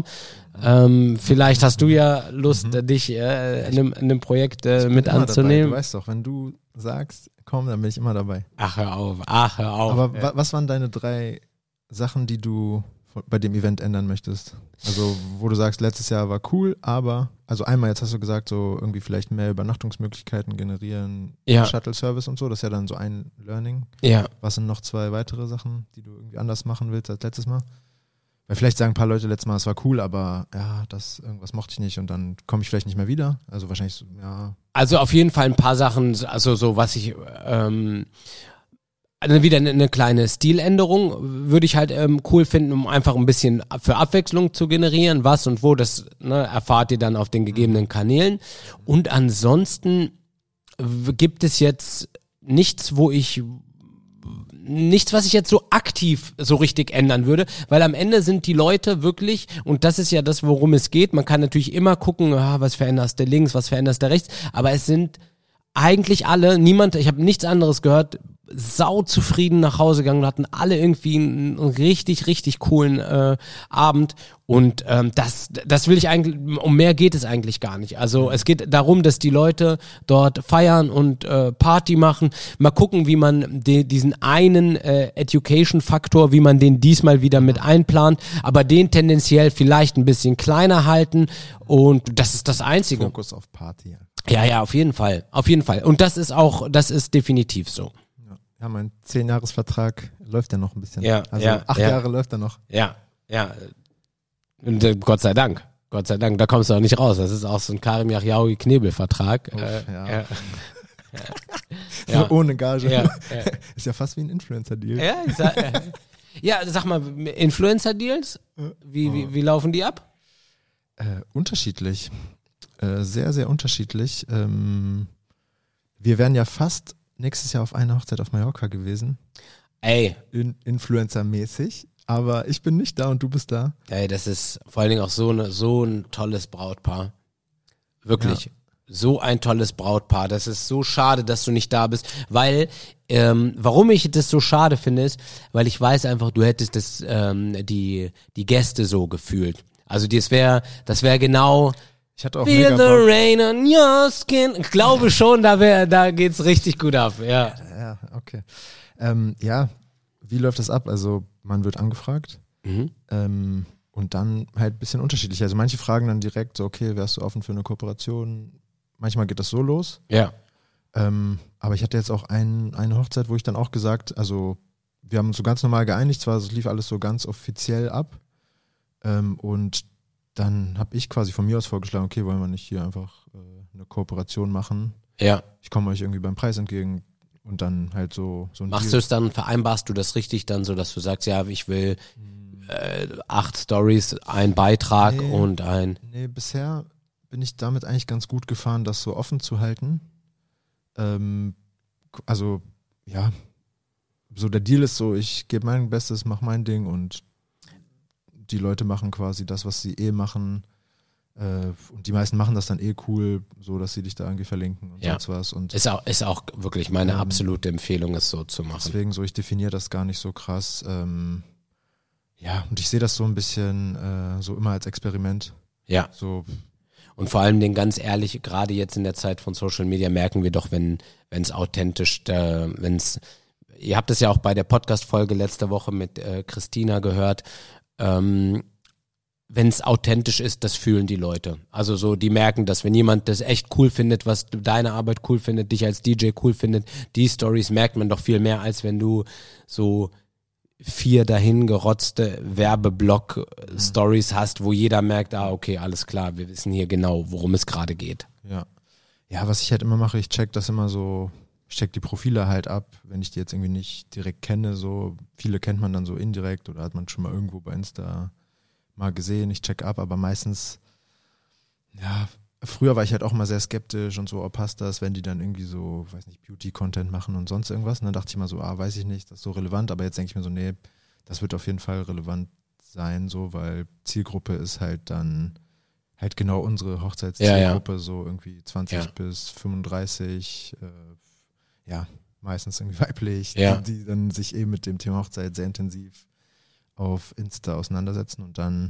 Ähm, vielleicht hast du ja Lust, mhm. dich äh, in, einem, in einem Projekt äh, mit immer anzunehmen. Dabei. Du weißt doch, wenn du sagst, komm, dann bin ich immer dabei. Ach, hör auf, ach, hör auf. Aber ja. wa- was waren deine drei Sachen, die du von- bei dem Event ändern möchtest? Also, wo du sagst, letztes Jahr war cool, aber, also einmal jetzt hast du gesagt, so irgendwie vielleicht mehr Übernachtungsmöglichkeiten generieren, Ja. Shuttle-Service und so, das ist ja dann so ein Learning. Ja. Was sind noch zwei weitere Sachen, die du irgendwie anders machen willst als letztes Mal? Weil vielleicht sagen ein paar Leute letztes Mal, es war cool, aber ja, das irgendwas mochte ich nicht und dann komme ich vielleicht nicht mehr wieder. Also wahrscheinlich, so, ja. Also auf jeden Fall ein paar Sachen, also so was ich, ähm, also wieder eine, eine kleine Stiländerung würde ich halt ähm, cool finden, um einfach ein bisschen für Abwechslung zu generieren, was und wo, das ne, erfahrt ihr dann auf den gegebenen Kanälen. Und ansonsten w- gibt es jetzt nichts, wo ich nichts, was ich jetzt so aktiv so richtig ändern würde, weil am Ende sind die Leute wirklich, und das ist ja das, worum es geht, man kann natürlich immer gucken, ah, was veränderst du links, was veränderst du rechts, aber es sind eigentlich alle, niemand, ich habe nichts anderes gehört, sau zufrieden nach Hause gegangen und hatten alle irgendwie einen, einen richtig, richtig coolen äh, Abend und ähm, das, das will ich eigentlich, um mehr geht es eigentlich gar nicht. Also es geht darum, dass die Leute dort feiern und äh, Party machen. Mal gucken, wie man de, diesen einen äh, Education-Faktor, wie man den diesmal wieder mit einplant, aber den tendenziell vielleicht ein bisschen kleiner halten und das ist das Einzige. Fokus auf Party. Ja, ja, auf jeden Fall, auf jeden Fall. Und das ist auch, das ist definitiv so. Ja, ja mein Zehn-Jahres-Vertrag läuft ja noch ein bisschen. Ja, also ja, acht ja. Jahre läuft er noch. Ja, ja. Und äh, Gott sei Dank, Gott sei Dank, da kommst du auch nicht raus. Das ist auch so ein Karim Yachiaoui-Knebel-Vertrag. Uff, Äh, ja. ja. Ja. Ohne Gage. Ja, ja. Ist ja fast wie ein Influencer-Deal. Ja, ich sag, äh, ja, sag mal, Influencer-Deals, wie, wie, wie laufen die ab? Äh, unterschiedlich. Äh, sehr, sehr unterschiedlich. Ähm, wir wären ja fast nächstes Jahr auf einer Hochzeit auf Mallorca gewesen. Ey, In, Influencer-mäßig. Aber ich bin nicht da und du bist da. ey, das ist vor allen Dingen auch so, eine, so ein tolles Brautpaar. Wirklich. Ja. So ein tolles Brautpaar. Das ist so schade, dass du nicht da bist, weil, ähm, warum ich das so schade finde, ist, weil ich weiß einfach, du hättest das, ähm, die, die Gäste so gefühlt. Also das wäre, das wäre genau, Ich hatte auch feel mega the Bock. rain on your skin. Ich glaube schon, da wär, da geht's richtig gut ab, ja. Ja, okay. Ähm, ja, wie läuft das ab? Also man wird angefragt Mhm. ähm, und dann halt ein bisschen unterschiedlich. Also manche fragen dann direkt so, okay, wärst du offen für eine Kooperation? Manchmal geht das so los. Ja. Ähm, aber ich hatte jetzt auch ein, eine Hochzeit, wo ich dann auch gesagt, also wir haben uns so ganz normal geeinigt, zwar es lief alles so ganz offiziell ab ähm, und dann habe ich quasi von mir aus vorgeschlagen, okay, wollen wir nicht hier einfach äh, eine Kooperation machen? Ja. Ich komme euch irgendwie beim Preis entgegen und dann halt so, so ein Machst du Deal. es dann, vereinbarst du das richtig dann so, dass du sagst, ja, ich will äh, acht Stories, ein Beitrag Nee. und ein, Nee, bisher bin ich damit eigentlich ganz gut gefahren, das so offen zu halten. Ähm, also, ja, so der Deal ist so, ich gebe mein Bestes, mach mein Ding und die Leute machen quasi das, was sie eh machen. Äh, und die meisten machen das dann eh cool, so dass sie dich da irgendwie verlinken und Ja. sonst was. Und ist auch, ist auch wirklich meine Ähm, absolute Empfehlung, es so zu machen. deswegen so, ich definiere das gar nicht so krass. Ähm, ja, und ich sehe das so ein bisschen äh, so immer als Experiment. Ja. So, Und vor allem den ganz ehrlich, gerade jetzt in der Zeit von Social Media merken wir doch, wenn wenn es authentisch, äh, wenn es, ihr habt es ja auch bei der Podcast-Folge letzte Woche mit äh, Christina gehört, ähm, wenn es authentisch ist, das fühlen die Leute. Also so, die merken, dass wenn jemand das echt cool findet, was deine Arbeit cool findet, dich als D J cool findet, die Stories merkt man doch viel mehr, als wenn du so vier dahin gerotzte Werbeblock-Stories hast, wo jeder merkt, ah, okay, alles klar, wir wissen hier genau, worum es gerade geht. ja. Ja, was ich halt immer mache, ich check das immer so, ich check die Profile halt ab, wenn ich die jetzt irgendwie nicht direkt kenne, so, viele kennt man dann so indirekt oder hat man schon mal irgendwo bei Insta mal gesehen, ich check ab, aber meistens, ja, früher war ich halt auch mal sehr skeptisch und so, oh, passt das, wenn die dann irgendwie so, weiß nicht, Beauty-Content machen und sonst irgendwas, und dann dachte ich mal so, ah, weiß ich nicht, das ist so relevant, aber jetzt denke ich mir so, nee, das wird auf jeden Fall relevant sein, so, weil Zielgruppe ist halt dann halt genau unsere Hochzeitszielgruppe, Ja, ja. so irgendwie zwanzig Ja. bis fünfunddreißig, äh, ja, meistens irgendwie weiblich, Ja. die, die dann sich eben mit dem Thema Hochzeit sehr intensiv auf Insta auseinandersetzen und dann,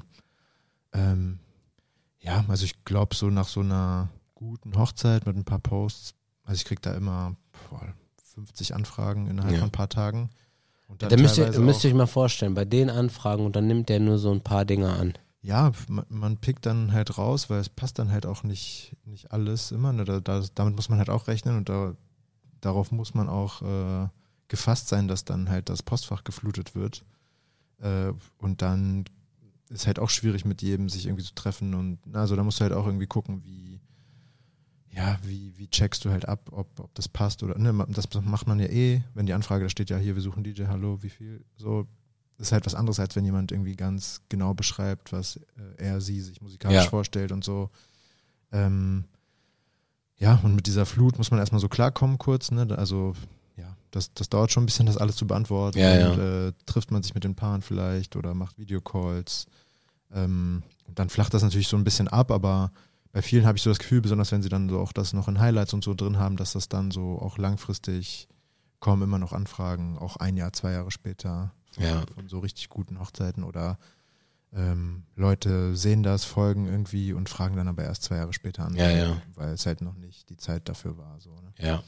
ähm, ja, also ich glaube so nach so einer guten Hochzeit mit ein paar Posts Also ich kriege da immer boah, fünfzig Anfragen innerhalb Ja. von ein paar Tagen. Und dann Da müsst ihr, teilweise müsst ihr auch- euch mal vorstellen, bei den Anfragen und dann nimmt der nur so ein paar Dinge an. Ja, man, man pickt dann halt raus, weil es passt dann halt auch nicht, nicht alles immer. Ne? Da, da, damit muss man halt auch rechnen und da, darauf muss man auch äh, gefasst sein, dass dann halt das Postfach geflutet wird. Äh, und dann ist halt auch schwierig mit jedem sich irgendwie zu treffen und also da musst du halt auch irgendwie gucken, wie ja, wie, wie checkst du halt ab, ob, ob das passt oder ne, das macht man ja eh, wenn die Anfrage da steht, ja hier, wir suchen D J, hallo, wie viel, so. Das ist halt was anderes, als wenn jemand irgendwie ganz genau beschreibt, was äh, er, sie sich musikalisch Ja. vorstellt und so. Ähm, ja, und mit dieser Flut muss man erstmal so klarkommen kurz, ne? Also ja, das, das dauert schon ein bisschen, das alles zu beantworten. Ja, ja. Und, äh, trifft man sich mit den Paaren vielleicht oder macht Videocalls. Ähm, und dann flacht das natürlich so ein bisschen ab, aber bei vielen habe ich so das Gefühl, besonders wenn sie dann so auch das noch in Highlights und so drin haben, dass das dann so auch langfristig kommen immer noch Anfragen, auch ein Jahr, zwei Jahre später von, Ja. von so richtig guten Hochzeiten oder ähm, Leute sehen das, folgen irgendwie und fragen dann aber erst zwei Jahre später an, Ja, ja. weil es halt noch nicht die Zeit dafür war. So, ne? Ja.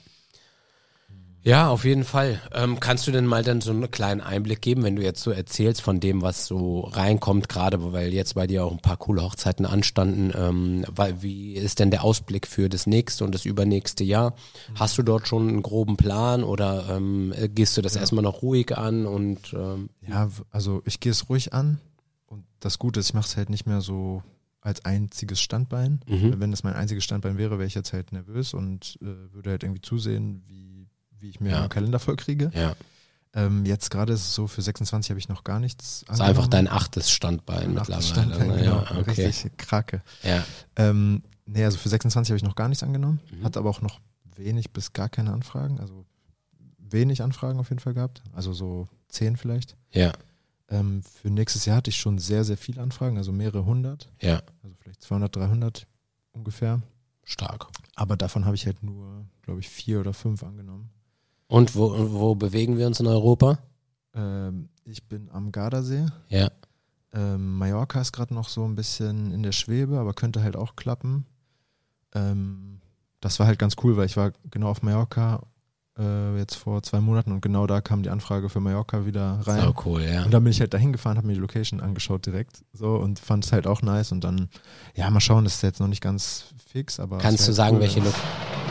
Ja, auf jeden Fall. Ähm, kannst du denn mal dann so einen kleinen Einblick geben, wenn du jetzt so erzählst von dem, was so reinkommt, gerade weil jetzt bei dir auch ein paar coole Hochzeiten anstanden. Ähm, weil, wie ist denn der Ausblick für das nächste und das übernächste Jahr? Hast du dort schon einen groben Plan oder ähm, gehst du das Ja. erstmal noch ruhig an? Und ähm, Ja, w- also ich gehe es ruhig an und das Gute ist, ich mache es halt nicht mehr so als einziges Standbein. Mhm. Wenn das mein einziges Standbein wäre, wäre ich jetzt halt nervös und äh, würde halt irgendwie zusehen, wie, wie ich mir Ja. meinen Kalender voll kriege. ja, Ähm, jetzt gerade ist es so, für sechsundzwanzig habe ich noch gar nichts ist einfach dein achtes Standbein Ein achtes mittlerweile. Standbein, ne? genau. Ja, okay. Richtig krake. Ja, Ähm, nee, also für sechsundzwanzig habe ich noch gar nichts angenommen, Mhm. hatte aber auch noch wenig bis gar keine Anfragen, also wenig Anfragen auf jeden Fall gehabt, also so zehn vielleicht. ja, Ähm, für nächstes Jahr hatte ich schon sehr, sehr viele Anfragen, also mehrere hundert, ja, also vielleicht zweihundert, dreihundert ungefähr. stark. Aber davon habe ich halt nur, glaube ich, vier oder fünf angenommen. Und wo, wo bewegen wir uns in Europa? Ähm, ich bin am Gardasee. Ja, Ähm, Mallorca ist gerade noch so ein bisschen in der Schwebe, aber könnte halt auch klappen. Ähm, das war halt ganz cool, weil ich war genau auf Mallorca äh, jetzt vor zwei Monaten und genau da kam die Anfrage für Mallorca wieder rein. so cool, ja. Und dann bin ich halt dahin gefahren, habe mir die Location angeschaut direkt so und fand es halt auch nice und dann, ja, mal schauen, das ist jetzt noch nicht ganz fix, aber Kannst es du wär sagen, cool, welche wenn- Lo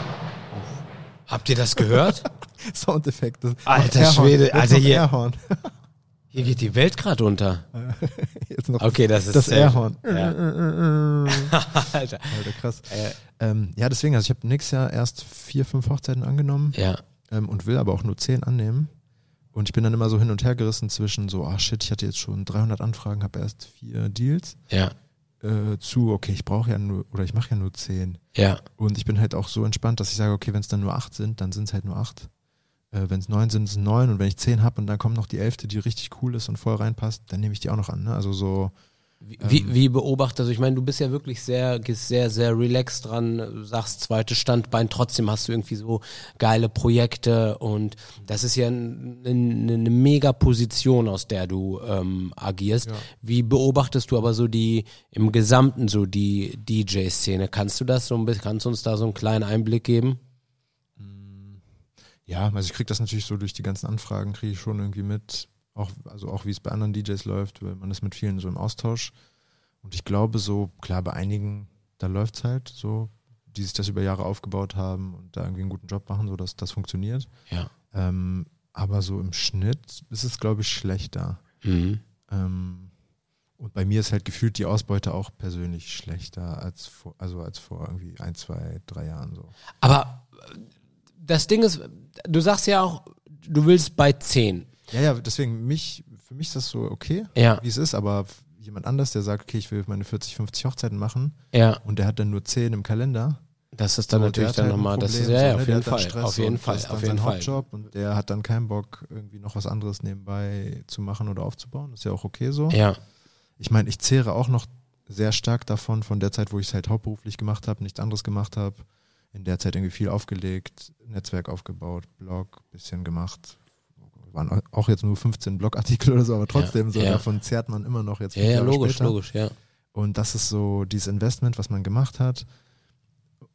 Habt ihr das gehört? Soundeffekt. Das Alter Airhorn. Schwede, Jetzt also noch hier- Airhorn. Hier geht die Welt gerade unter. Jetzt noch Okay, das ist das safe. Airhorn. Ja. Alter. Alter, krass. Äh, Ähm, ja, deswegen, also ich habe nächstes Jahr erst vier, fünf Hochzeiten angenommen ja, ähm, und will aber auch nur zehn annehmen. Und ich bin dann immer so hin und her gerissen zwischen so, ah shit, ich hatte jetzt schon dreihundert Anfragen, habe erst vier Deals, ja, äh, zu, okay, ich brauche ja nur, oder ich mache ja nur zehn. ja, Und ich bin halt auch so entspannt, dass ich sage, okay, wenn es dann nur acht sind, dann sind es halt nur acht. Äh, wenn es neun sind, sind es neun. Und wenn ich zehn habe und dann kommt noch die elfte, die richtig cool ist und voll reinpasst, dann nehme ich die auch noch an. Ne? Also so, Wie, wie, wie beobachtest du, ich meine, du bist ja wirklich sehr, gehst sehr, sehr relaxed dran, sagst zweites Standbein, trotzdem hast du irgendwie so geile Projekte und das ist ja eine, eine, eine mega Position, aus der du ähm, agierst. Ja. Wie beobachtest du aber so die, im Gesamten so die D J-Szene? Kannst du das so ein bisschen, kannst du uns da so einen kleinen Einblick geben? ja, also ich kriege das natürlich so durch die ganzen Anfragen, kriege ich schon irgendwie mit. Auch, also auch wie es bei anderen D Js läuft, weil man ist mit vielen so im Austausch. Und ich glaube so, klar, bei einigen, da läuft es halt so, die sich das über Jahre aufgebaut haben und da irgendwie einen guten Job machen, sodass das funktioniert. Ja. Ähm, aber so im Schnitt ist es, glaube ich, schlechter. Mhm. Ähm, und bei mir ist halt gefühlt die Ausbeute auch persönlich schlechter als vor, also als vor irgendwie ein, zwei, drei Jahren so. Aber äh, das Ding ist, du sagst ja auch, du willst bei zehn. Ja, ja, deswegen, mich, für mich ist das so okay, Ja, wie es ist, aber jemand anders, der sagt, okay, ich will meine vierzig, fünfzig Hochzeiten machen ja. und der hat dann nur zehn im Kalender. Das ist dann So, natürlich der hat dann halt ein nochmal, das ist Problem, ja, ja so, ne, auf der jeden hat dann Fall, Stress auf jeden und Fall, das ist auf dann jeden sein Fall. Hauptjob und der hat dann keinen Bock, irgendwie noch was anderes nebenbei zu machen oder aufzubauen. Das ist ja auch okay so. Ja, Ich meine, ich zehre auch noch sehr stark davon, von der Zeit, wo ich es halt hauptberuflich gemacht habe, nichts anderes gemacht habe. In der Zeit irgendwie viel aufgelegt, Netzwerk aufgebaut, Blog, bisschen gemacht. Waren auch jetzt nur fünfzehn Blogartikel oder so, aber trotzdem, Ja, so ja. davon zehrt man immer noch jetzt ja, fünf ja, Jahre logisch, später. logisch, ja. Und das ist so dieses Investment, was man gemacht hat.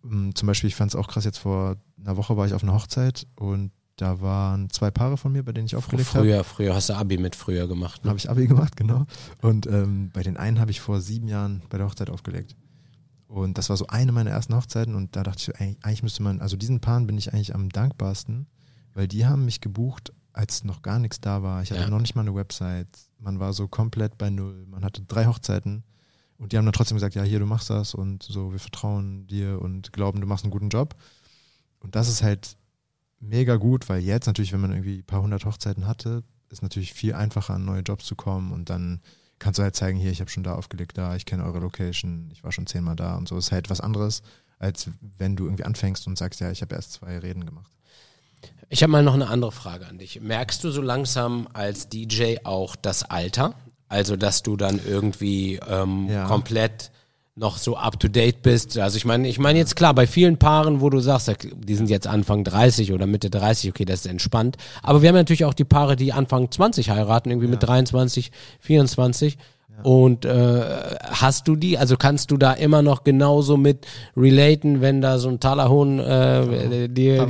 m, zum Beispiel, ich fand es auch krass, jetzt vor einer Woche war ich auf einer Hochzeit und da waren zwei Paare von mir, bei denen ich aufgelegt habe. Früher, hab. früher hast du Abi mit früher gemacht. Ne? Habe ich Abi gemacht, genau. Und ähm, bei den einen habe ich vor sieben Jahren bei der Hochzeit aufgelegt. Und das war so eine meiner ersten Hochzeiten und da dachte ich, ey, eigentlich müsste man, also diesen Paaren bin ich eigentlich am dankbarsten, weil die haben mich gebucht, als noch gar nichts da war. Ich hatte Ja. noch nicht mal eine Website. Man war so komplett bei Null. Man hatte drei Hochzeiten und die haben dann trotzdem gesagt, ja, hier, du machst das und so, wir vertrauen dir und glauben, du machst einen guten Job. Und das ist halt mega gut, weil jetzt natürlich, wenn man irgendwie ein paar hundert Hochzeiten hatte, ist natürlich viel einfacher, an neue Jobs zu kommen und dann kannst du halt zeigen, hier, ich habe schon da aufgelegt, da, ich kenne eure Location, ich war schon zehnmal da und so. Ist halt was anderes, als wenn du irgendwie anfängst und sagst, ja, ich habe erst zwei Reden gemacht. Ich habe mal noch eine andere Frage an dich. Merkst du so langsam als D J auch das Alter? Also, dass du dann irgendwie ähm, Ja. komplett noch so up-to-date bist? Also ich meine, ich meine jetzt klar, bei vielen Paaren, wo du sagst, die sind jetzt Anfang dreißig oder Mitte dreißig, okay, das ist entspannt. Aber wir haben natürlich auch die Paare, die Anfang zwanzig heiraten, irgendwie Ja. mit dreiundzwanzig, vierundzwanzig. Ja. Und äh, hast du die, also kannst du da immer noch genauso mit relaten, wenn da so ein Talahun äh, dir...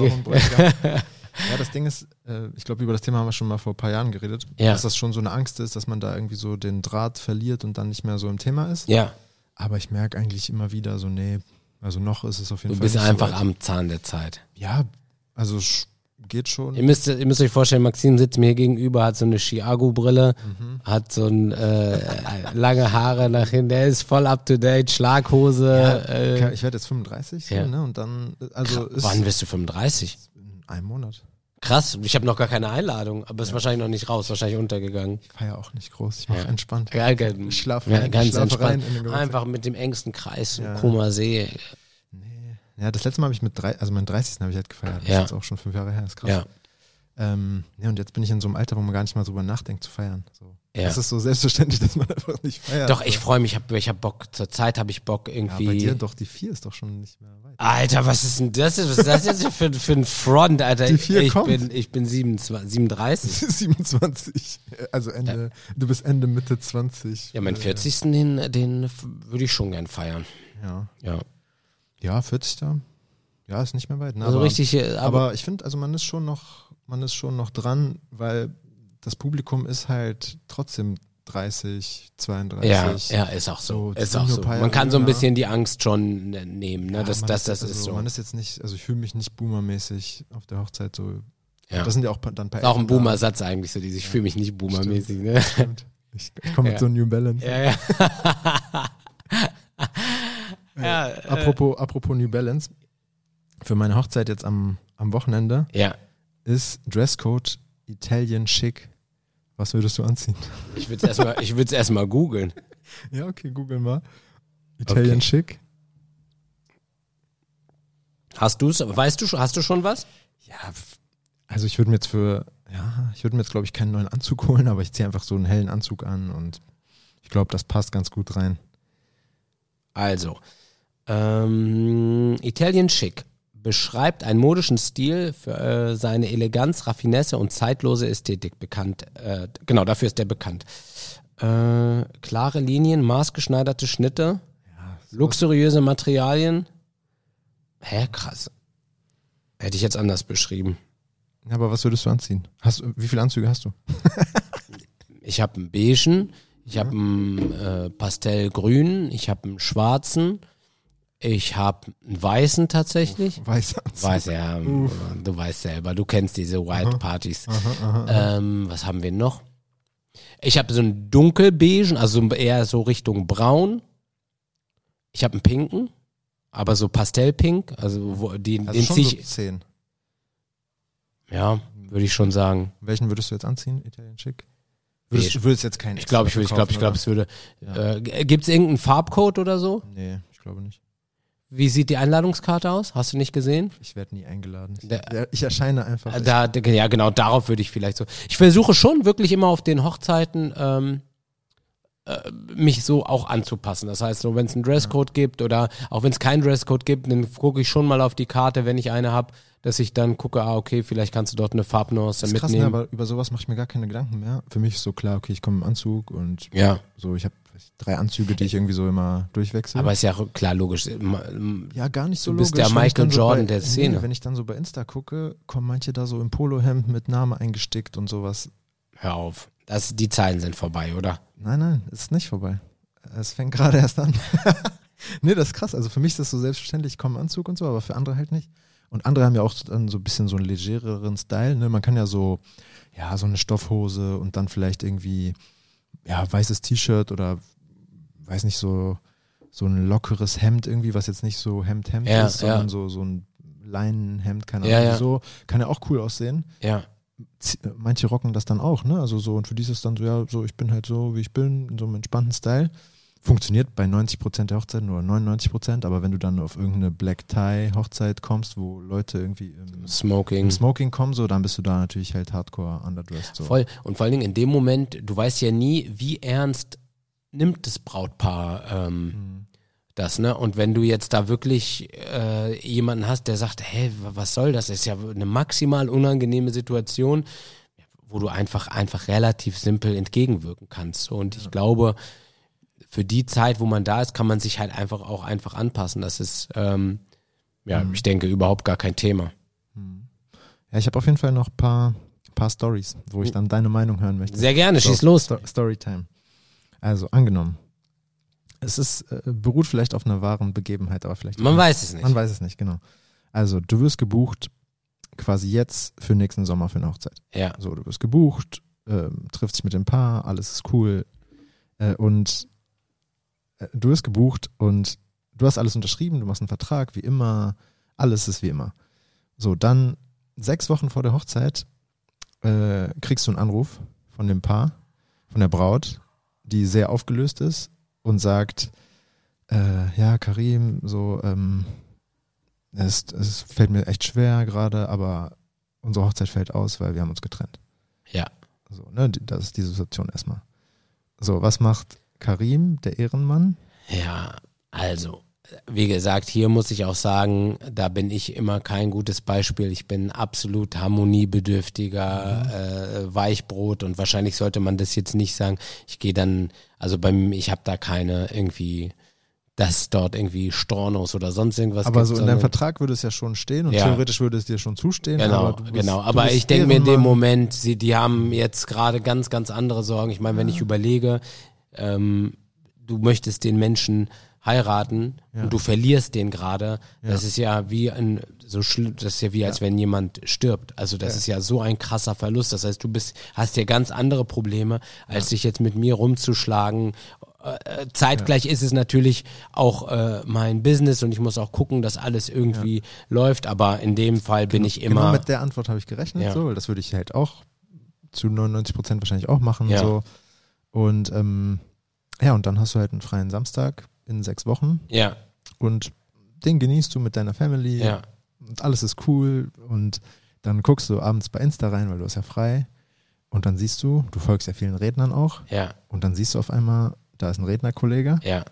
Ja, das Ding ist, äh, ich glaube, über das Thema haben wir schon mal vor ein paar Jahren geredet, Ja. dass das schon so eine Angst ist, dass man da irgendwie so den Draht verliert und dann nicht mehr so im Thema ist. Ja, Aber ich merke eigentlich immer wieder so, nee, also noch ist es auf jeden du Fall bist nicht einfach so weit. am Zahn der Zeit. Ja, also sch- geht schon. Ihr müsst, ihr müsst euch vorstellen, Maxim sitzt mir hier gegenüber, hat so eine Chiago-Brille, Mhm. hat so ein, äh, lange Haare nach hinten, der ist voll up-to-date, Schlaghose. Ja, äh, ich werde jetzt fünfunddreißig, so, ja. ne? Und dann, also ist Wann bist du fünfunddreißig? in einem Monat. Krass, ich habe noch gar keine Einladung, aber ist wahrscheinlich noch nicht raus, wahrscheinlich untergegangen. Ich feiere auch nicht groß, ich mache Ja. entspannt. Geil, geil. Ich schlafe Ja, rein, ganz ich schlafe entspannt. rein in den Geburtstag. Einfach mit dem engsten Kreis, Ja. Koma See. Nee. Ja, das letzte Mal habe ich mit drei, also meinen dreißigsten habe ich halt gefeiert. Das Ja. ist jetzt auch schon fünf Jahre her, ist krass. Ja. Ähm, ja, und jetzt bin ich in so einem Alter, wo man gar nicht mal drüber nachdenkt zu feiern. So. Ja. Das ist so selbstverständlich, dass man einfach nicht feiert. Doch, ich freue mich, ich habe ich hab Bock, zur Zeit habe ich Bock Ja, irgendwie. bei dir doch, die vier ist doch schon nicht mehr weit. Alter, was ist denn das? Was ist das jetzt für, für ein Front, Alter? Die vier ich kommt. bin, ich bin siebenundzwanzig, siebenunddreißig. siebenundzwanzig. Also Ende, du bist Ende, Mitte zwanzig. Ja, meinen Äh, vierzigsten Den, den f- würde ich schon gern feiern. Ja. Ja. Ja, vierzig da. Ja, ist nicht mehr weit. Ne? Also aber, richtig, äh, aber, aber ich finde, also man ist schon noch, man ist schon noch dran, weil das Publikum ist halt trotzdem dreißig, zweiunddreißig. ja, ja, ist auch so. So, die ist sind auch nur so. ein paar Man Jahre kann so ein jünger. bisschen die Angst schon ne- nehmen, ne? Ja, das, man das, das also, ist so. Man ist jetzt nicht, also ich fühle mich nicht boomermäßig auf der Hochzeit so. Ja. Das sind ja auch pa- dann ein paar Ist auch ein Eltern da. Boomer-Satz eigentlich, so dieses, ich fühle mich nicht boomermäßig, ne? Stimmt. Ich, ich komme mit Ja. so New Balance. Ja, ja. ja, äh, Apropos, apropos New Balance. Für meine Hochzeit jetzt am, am Wochenende ja. ist Dresscode Italian Chic. Was würdest du anziehen? Ich würde es erstmal, ich würde es erstmal googeln. Ja, okay, google mal. Italian Okay. Chic. Hast du es? Weißt du schon, hast du schon was? Ja, f- also ich würde mir jetzt für, ja, ich würde mir jetzt glaube ich keinen neuen Anzug holen, aber ich ziehe einfach so einen hellen Anzug an und ich glaube, das passt ganz gut rein. Also, ähm, Italian Chic beschreibt einen modischen Stil für äh, seine Eleganz, Raffinesse und zeitlose Ästhetik bekannt. Äh, genau, dafür ist der bekannt. Äh, klare Linien, maßgeschneiderte Schnitte, Ja, luxuriöse Materialien. Hä, krass. Hätte ich jetzt anders beschrieben. Ja, aber was würdest du anziehen? Hast, du- wie viele Anzüge hast du? Ich habe einen beigen, ich habe einen äh, pastellgrünen, ich habe einen schwarzen, ich habe einen weißen tatsächlich. Weißer Anzug. Weiß ja, du weißt selber, du kennst diese White Partys. Aha, aha, aha. Ähm, was haben wir noch? Ich habe so einen dunkelbeigen, also eher so Richtung braun. Ich habe einen pinken, aber so pastellpink, also wo, die, Also den schon zieh so ich, zehn. ja, würde ich schon sagen. Welchen würdest du jetzt anziehen? Italian Chic? Würdest, Beige. du würdest jetzt keinen Ich glaube, ich würde, ich glaube, ich glaube, es würde. Ja. Äh, Gibt es irgendeinen Farbcode oder so? Nee, ich glaube nicht. Wie sieht die Einladungskarte aus? Hast du nicht gesehen? Ich werde nie eingeladen. Ich, Der- der, ich erscheine einfach. Äh, Da, ja, genau, darauf würde ich vielleicht so. Ich versuche schon wirklich immer auf den Hochzeiten ähm, äh, mich so auch anzupassen. Das heißt, so wenn es einen Dresscode gibt oder auch wenn es keinen Dresscode gibt, dann gucke ich schon mal auf die Karte, wenn ich eine habe, dass ich dann gucke, ah, okay, vielleicht kannst du dort eine Farbnuance das ist krass, ne, mitnehmen. aber über sowas mache ich mir gar keine Gedanken mehr. Für mich ist so klar, okay, ich komme im Anzug und Ja. so, ich habe drei Anzüge, die ich irgendwie so immer durchwechsel. Aber ist ja klar, logisch. Ja, gar nicht so du bist logisch. der Wenn ich Michael dann so Jordan bei, der Szene. Nee, wenn ich dann so bei Insta gucke, kommen manche da so im Polohemd mit Name eingestickt und sowas. Hör auf. Das, die Zeiten sind vorbei, oder? Nein, nein, ist nicht vorbei. Es fängt gerade erst an. Nee, das ist krass. Also für mich ist das so selbstverständlich, ich komme im Anzug und so, aber für andere halt nicht. Und andere haben ja auch dann so ein bisschen so einen legereren Style. Ne? Man kann ja so, ja, so eine Stoffhose und dann vielleicht irgendwie, ja, weißes T-Shirt oder, weiß nicht, so, so ein lockeres Hemd irgendwie, was jetzt nicht so Hemd-Hemd ja, ist, sondern ja. so, so ein Leinenhemd, keine Ja, Ahnung, ja. so. Kann ja auch cool aussehen. Ja. Manche rocken das dann auch, ne? Also so, und für die ist es dann so, ja, so, ich bin halt so, wie ich bin, in so einem entspannten Style. Funktioniert bei neunzig Prozent der Hochzeiten oder neunundneunzig Prozent, aber wenn du dann auf irgendeine Black-Tie-Hochzeit kommst, wo Leute irgendwie im Smoking. im Smoking kommen, so, dann bist du da natürlich halt hardcore underdressed. So. Voll. Und vor allen Dingen in dem Moment, du weißt ja nie, wie ernst nimmt das Brautpaar ähm, Mhm. das, ne? Und wenn du jetzt da wirklich äh, jemanden hast, der sagt, hey, was soll das? Das ist ja eine maximal unangenehme Situation, wo du einfach, einfach relativ simpel entgegenwirken kannst. So. Und ich Ja. glaube, für die Zeit, wo man da ist, kann man sich halt einfach auch einfach anpassen. Das ist, ähm, ja, Mhm. ich denke, überhaupt gar kein Thema. Mhm. Ja, ich habe auf jeden Fall noch ein paar, paar Stories, wo ich dann deine Meinung hören möchte. Sehr gerne, So, schieß los. Sto- Storytime. Also, angenommen. Es ist, äh, beruht vielleicht auf einer wahren Begebenheit, aber vielleicht. Man auch weiß es nicht. Man weiß es nicht, genau. Also, du wirst gebucht, quasi jetzt für nächsten Sommer für eine Hochzeit. Ja, So, du wirst gebucht, ähm, triffst dich mit dem Paar, alles ist cool. Äh, und äh, du wirst gebucht und du hast alles unterschrieben, du machst einen Vertrag, wie immer, alles ist wie immer. So, dann sechs Wochen vor der Hochzeit äh, kriegst du einen Anruf von dem Paar, von der Braut, die sehr aufgelöst ist und sagt, äh, ja, Karim, so, ähm, es, es fällt mir echt schwer gerade, aber unsere Hochzeit fällt aus, weil wir haben uns getrennt. ja. So, ne, die- das ist die Situation erstmal. So, was macht Karim, der Ehrenmann? Ja, also, wie gesagt, hier muss ich auch sagen, da bin ich immer kein gutes Beispiel. Ich bin absolut harmoniebedürftiger äh, Weichbrot und wahrscheinlich sollte man das jetzt nicht sagen. Ich gehe dann, also beim, ich habe da keine irgendwie, dass dort irgendwie Stornos oder sonst irgendwas Aber gibt. so in sondern- deinem Vertrag würde es ja schon stehen und Ja. theoretisch würde es dir schon zustehen. Genau, aber du bist, genau. du Aber bist ich denke mir in dem Ehrenmann. Moment, sie, die haben jetzt gerade ganz, ganz andere Sorgen. Ich meine, wenn ich überlege, ähm, du möchtest den Menschen heiraten Ja. und du verlierst den gerade, Ja. das ist ja wie ein so schlimm, das ist ja wie als wenn jemand stirbt. Also das Ja. ist ja so ein krasser Verlust. Das heißt, du bist, hast ja ganz andere Probleme, als dich jetzt mit mir rumzuschlagen. Äh, zeitgleich ist es natürlich auch äh, mein Business und ich muss auch gucken, dass alles irgendwie läuft, aber in dem Fall bin ich immer. Genau mit der Antwort habe ich gerechnet, Ja. so, weil das würde ich halt auch zu neunundneunzig Prozent wahrscheinlich auch machen. Ja. So. Und ähm, ja, und dann hast du halt einen freien Samstag in sechs Wochen ja, und den genießt du mit deiner Family ja, und alles ist cool und dann guckst du abends bei Insta rein, weil du hast ja frei und dann siehst du, du folgst ja vielen Rednern auch ja, und dann siehst du auf einmal, da ist ein Rednerkollege, ja,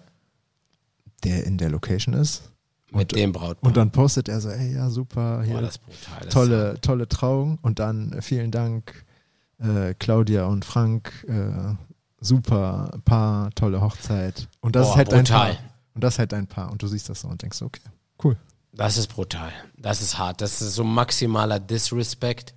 der in der Location ist mit und, dem Brautpaar. und dann postet er so, ey, ja, super, hier, Boah, das ist brutal. Das tolle, tolle Trauung und dann äh, vielen Dank äh, Claudia und Frank, äh, super Paar, tolle Hochzeit und das Boah, ist halt dein brutal. Paar und das ist halt dein Paar und du siehst das so und denkst so, okay, cool. Das ist brutal. Das ist hart. Das ist so maximaler Disrespect.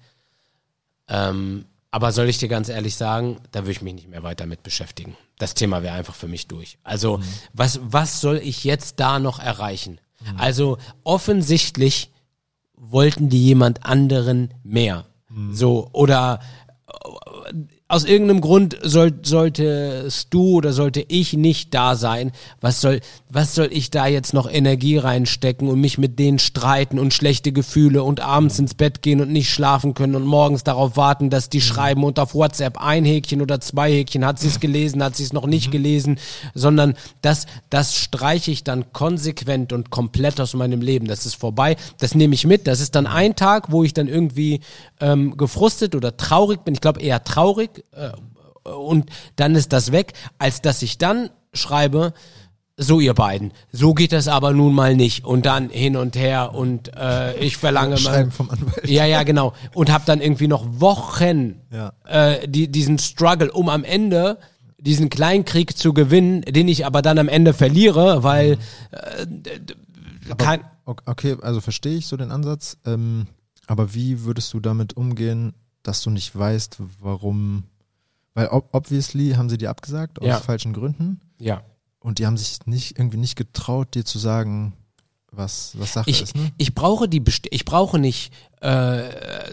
Ähm, aber soll ich dir ganz ehrlich sagen, da würde ich mich nicht mehr weiter mit beschäftigen. Das Thema wäre einfach für mich durch. Also, Mhm. was, was soll ich jetzt da noch erreichen? Also, offensichtlich wollten die jemand anderen mehr. Mhm. So, oder äh, aus irgendeinem Grund soll, solltest du oder sollte ich nicht da sein. Was soll, was soll ich da jetzt noch Energie reinstecken und mich mit denen streiten und schlechte Gefühle und abends ins Bett gehen und nicht schlafen können und morgens darauf warten, dass die schreiben und auf WhatsApp ein Häkchen oder zwei Häkchen, hat sie es gelesen, hat sie es noch nicht gelesen, sondern das, das streiche ich dann konsequent und komplett aus meinem Leben. Das ist vorbei, das nehme ich mit. Das ist dann ein Tag, wo ich dann irgendwie ähm, gefrustet oder traurig bin. Ich glaube eher traurig, äh, und dann ist das weg, als dass ich dann schreibe, so ihr beiden, so geht das aber nun mal nicht und dann hin und her und äh, ich verlange Schreiben mal, vom Anwalt. ja, ja, genau, und habe dann irgendwie noch Wochen Ja. äh, die, diesen Struggle, um am Ende diesen Kleinkrieg zu gewinnen, den ich aber dann am Ende verliere, weil äh, kein... Okay, also verstehe ich so den Ansatz, ähm, aber wie würdest du damit umgehen, dass du nicht weißt, warum, weil obviously haben sie dir abgesagt aus ja. falschen Gründen. Ja. Und die haben sich nicht irgendwie nicht getraut, dir zu sagen, was, was Sache ich, ist, ne? Ich brauche die, Best- ich brauche nicht, äh,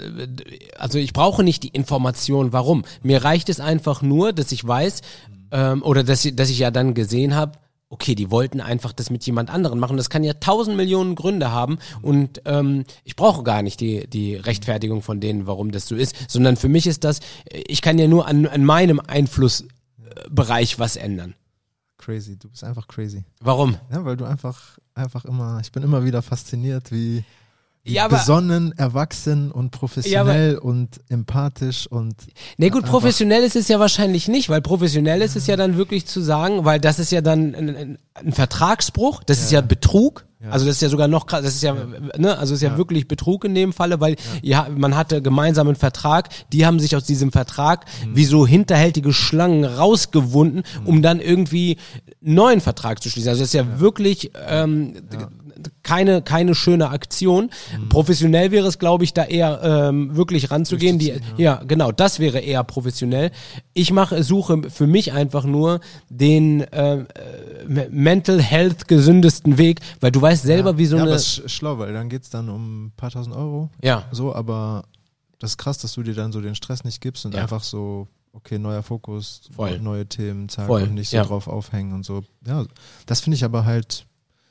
also ich brauche nicht die Information, warum. Mir reicht es einfach nur, dass ich weiß, ähm, oder dass ich, dass ich ja dann gesehen habe, okay, die wollten einfach das mit jemand anderem machen. Das kann ja tausend Millionen Gründe haben und ähm, ich brauche gar nicht die die Rechtfertigung von denen, warum das so ist, sondern für mich ist das, ich kann ja nur an, an meinem Einflussbereich was ändern. Crazy, du bist einfach crazy. Warum? Ja, weil du einfach, einfach immer, ich bin immer wieder fasziniert, wie, wie ja, aber, besonnen, erwachsen und professionell ja, aber, und empathisch und... Ne gut, professionell ist es ja wahrscheinlich nicht, weil professionell ist es ja dann wirklich zu sagen, weil das ist ja dann ein, ein, ein Vertragsbruch, das ja, ist ja Betrug. Ja. Also das ist ja sogar noch krass, das ist ja, ja. ne, also ist ja, ja wirklich Betrug in dem Falle, weil ja. ja man hatte gemeinsam einen Vertrag, die haben sich aus diesem Vertrag mhm. wie so hinterhältige Schlangen rausgewunden, mhm. um dann irgendwie einen neuen Vertrag zu schließen. Also das ist ja, ja. wirklich ähm, ja. keine keine schöne Aktion. Mhm. Professionell wäre es, glaube ich, da eher ähm, wirklich ranzugehen. Die, ja. ja, genau, das wäre eher professionell. Ich mache, suche für mich einfach nur den äh, Mental Health gesündesten Weg, weil du weißt selber, ja. wie so ja, eine... Ja, aber ist schlau, weil dann geht's dann um ein paar tausend Euro. Ja. So, aber das ist krass, dass du dir dann so den Stress nicht gibst und ja. einfach so, okay, neuer Fokus, Voll. neue Themen, zack, Voll. und nicht so ja. drauf aufhängen und so. Ja, das finde ich aber halt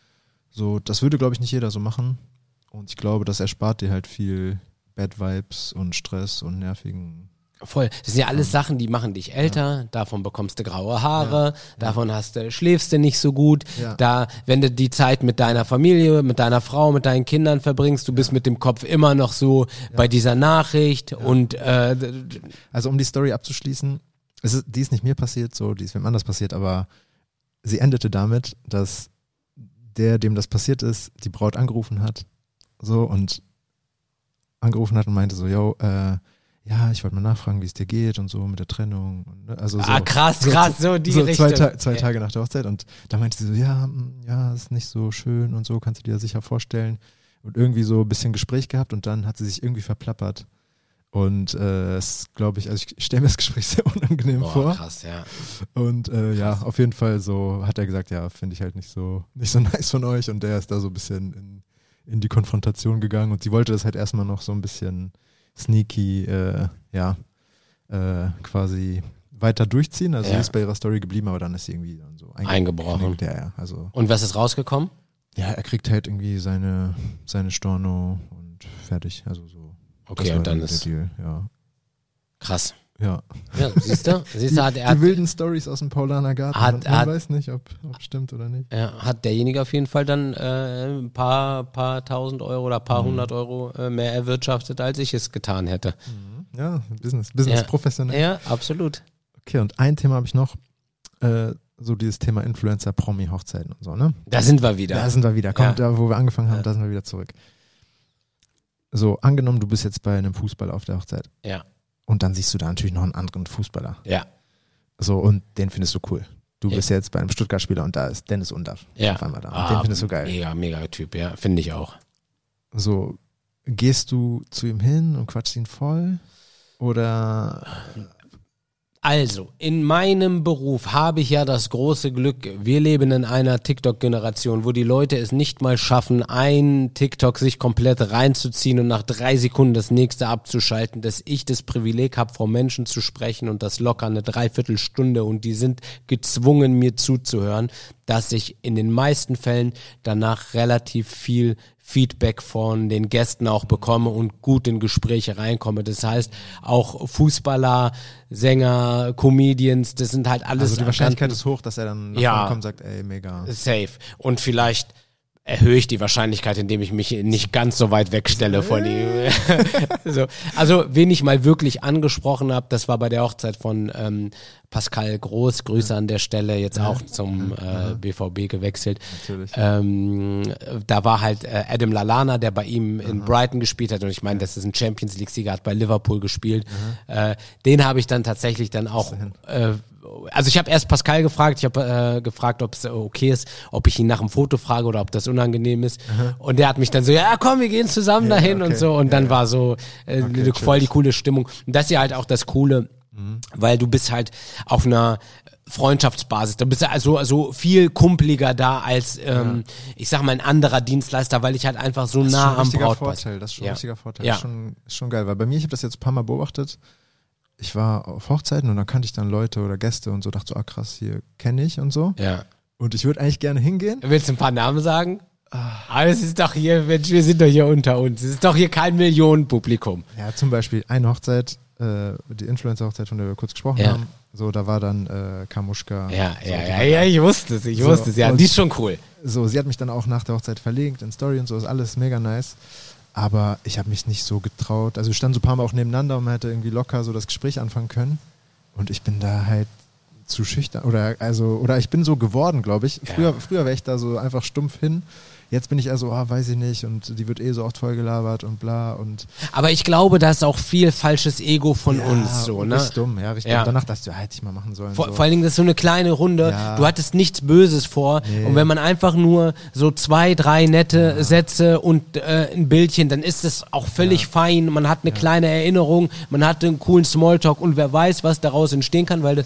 so, das würde, glaube ich, nicht jeder so machen. Und ich glaube, das erspart dir halt viel Bad Vibes und Stress und nervigen... Voll. Das sind ja alles Sachen, die machen dich älter, ja. davon bekommst du graue Haare, ja. davon hast du, schläfst du nicht so gut, ja. da, wenn du die Zeit mit deiner Familie, mit deiner Frau, mit deinen Kindern verbringst, du ja. bist mit dem Kopf immer noch so ja. bei dieser Nachricht ja. und äh, also um die Story abzuschließen, es ist, die ist nicht mir passiert, so, die ist wem anders passiert, aber sie endete damit, dass der, dem das passiert ist, die Braut angerufen hat, so, und angerufen hat und meinte so, yo, äh, ja, ich wollte mal nachfragen, wie es dir geht und so mit der Trennung. Und, also so, ah, krass, krass, so, so die so Richtung. Zwei, Ta- zwei Tage ja. nach der Hochzeit und da meinte sie so, ja, ja, ist nicht so schön und so, kannst du dir sicher vorstellen. Und irgendwie so ein bisschen Gespräch gehabt und dann hat sie sich irgendwie verplappert. Und äh, es glaube ich, also ich stelle mir das Gespräch sehr unangenehm Boah, vor. krass, ja. Und äh, ja, auf jeden Fall so hat er gesagt, ja, finde ich halt nicht so, nicht so nice von euch und der ist da so ein bisschen in, in die Konfrontation gegangen und sie wollte das halt erstmal noch so ein bisschen sneaky, äh, ja, äh, quasi weiter durchziehen. Also ja. sie ist bei ihrer Story geblieben, aber dann ist sie irgendwie dann so einge- eingebrochen. Ja, ja, also. Und was ist rausgekommen? Ja, er kriegt halt irgendwie seine, seine Storno und fertig. Also so. Okay, und dann ist Deal, ja. Krass. Ja. Ja, siehst du? Siehst du, hat er. Die wilden Stories aus dem Paulaner Garten. Hat, man man hat, weiß nicht, ob, ob stimmt oder nicht. Ja, hat derjenige auf jeden Fall dann äh, ein paar, paar tausend Euro oder ein paar Mhm. hundert Euro äh, mehr erwirtschaftet, als ich es getan hätte. Mhm. Ja, Business, Business Ja. professionell. Ja, absolut. Okay, und ein Thema habe ich noch. Äh, so dieses Thema Influencer, Promi, Hochzeiten und so, ne? Da sind wir wieder. Da sind wir wieder. Komm, Ja. da wo wir angefangen haben, Ja. da sind wir wieder zurück. So, angenommen, du bist jetzt bei einem Fußballer auf der Hochzeit. Ja. Und dann siehst du da natürlich noch einen anderen Fußballer. Ja. So, und den findest du cool. Du Ja. bist jetzt bei einem Stuttgart-Spieler und da ist Dennis Undaff Ja. auf einmal da. Und Ah, den findest du geil. Mega, mega Typ, ja. Finde ich auch. So, gehst du zu ihm hin und quatschst ihn voll? Oder Also, in meinem Beruf habe ich ja das große Glück, wir leben in einer TikTok-Generation, wo die Leute es nicht mal schaffen, ein TikTok sich komplett reinzuziehen und nach drei Sekunden das nächste abzuschalten, dass ich das Privileg habe, vor Menschen zu sprechen und das locker eine Dreiviertelstunde und die sind gezwungen, mir zuzuhören, dass ich in den meisten Fällen danach relativ viel Feedback von den Gästen auch bekomme und gut in Gespräche reinkomme. Das heißt, auch Fußballer, Sänger, Comedians, das sind halt alles... also die Wahrscheinlichkeit ist hoch, dass er dann nach Ja. vorne kommt und sagt, ey, mega. Safe. Und vielleicht erhöhe ich die Wahrscheinlichkeit, indem ich mich nicht ganz so weit wegstelle von die. so. Also, wen ich mal wirklich angesprochen habe, das war bei der Hochzeit von ähm, Pascal Groß, Grüße an der Stelle, jetzt auch zum äh, B V B gewechselt. Natürlich. Ähm, da war halt äh, Adam Lallana, der bei ihm in Brighton gespielt hat und ich meine, das ist ein Champions League-Sieger, hat bei Liverpool gespielt. Äh, den habe ich dann tatsächlich dann auch äh, also ich habe erst Pascal gefragt, ich habe äh, gefragt, ob es okay ist, ob ich ihn nach dem Foto frage oder ob das unangenehm ist. Mhm. Und der hat mich dann so, ja komm, wir gehen zusammen ja, dahin okay. und so. Und ja, dann ja. war so äh, okay, voll die coole Stimmung. Und das ist ja halt auch das Coole, mhm. weil du bist halt auf einer Freundschaftsbasis. Da bist du also, also viel kumpeliger da als, ähm, ja. ich sag mal, ein anderer Dienstleister, weil ich halt einfach so das nah am Brautpaar. Vorteil, das ist schon ja. ein richtiger Vorteil. Ja. Das ist schon, ist schon geil, weil bei mir, ich habe das jetzt ein paar Mal beobachtet, ich war auf Hochzeiten und dann kannte ich dann Leute oder Gäste und so, dachte so, ah krass, hier kenne ich und so. Ja. Und ich würde eigentlich gerne hingehen. Willst du ein paar Namen sagen? Aber es ist doch hier, Mensch, wir sind doch hier unter uns. Es ist doch hier kein Millionenpublikum. Ja, zum Beispiel eine Hochzeit, äh, die Influencer-Hochzeit, von der wir kurz gesprochen ja. haben. So, da war dann äh, Kamuschka. Ja, so, ja, ja, ja, ich wusste es, ich so, wusste es. Ja, die ist schon cool. So, sie hat mich dann auch nach der Hochzeit verlinkt in Story und so, ist alles mega nice. Aber ich habe mich nicht so getraut. Also wir standen so ein paar Mal auch nebeneinander und man hätte irgendwie locker so das Gespräch anfangen können. Und ich bin da halt zu schüchtern. Oder also, oder ich bin so geworden, glaube ich. Früher, ja. früher wäre ich da so einfach stumpf hin. Jetzt bin ich eher so, ah, weiß ich nicht, und die wird eh so oft vollgelabert und bla und. Aber ich glaube, da ist auch viel falsches Ego von ja, uns so, ne? Richtig dumm, ja, richtig ja. dumm. Danach dachte ich, ja, hätte ich mal machen sollen. Vor, so. vor allen Dingen, das ist so eine kleine Runde, ja. du hattest nichts Böses vor nee. und wenn man einfach nur so zwei, drei nette ja. Sätze und äh, ein Bildchen, dann ist es auch völlig ja. fein, man hat eine ja. kleine Erinnerung, man hat einen coolen Smalltalk und wer weiß, was daraus entstehen kann, weil das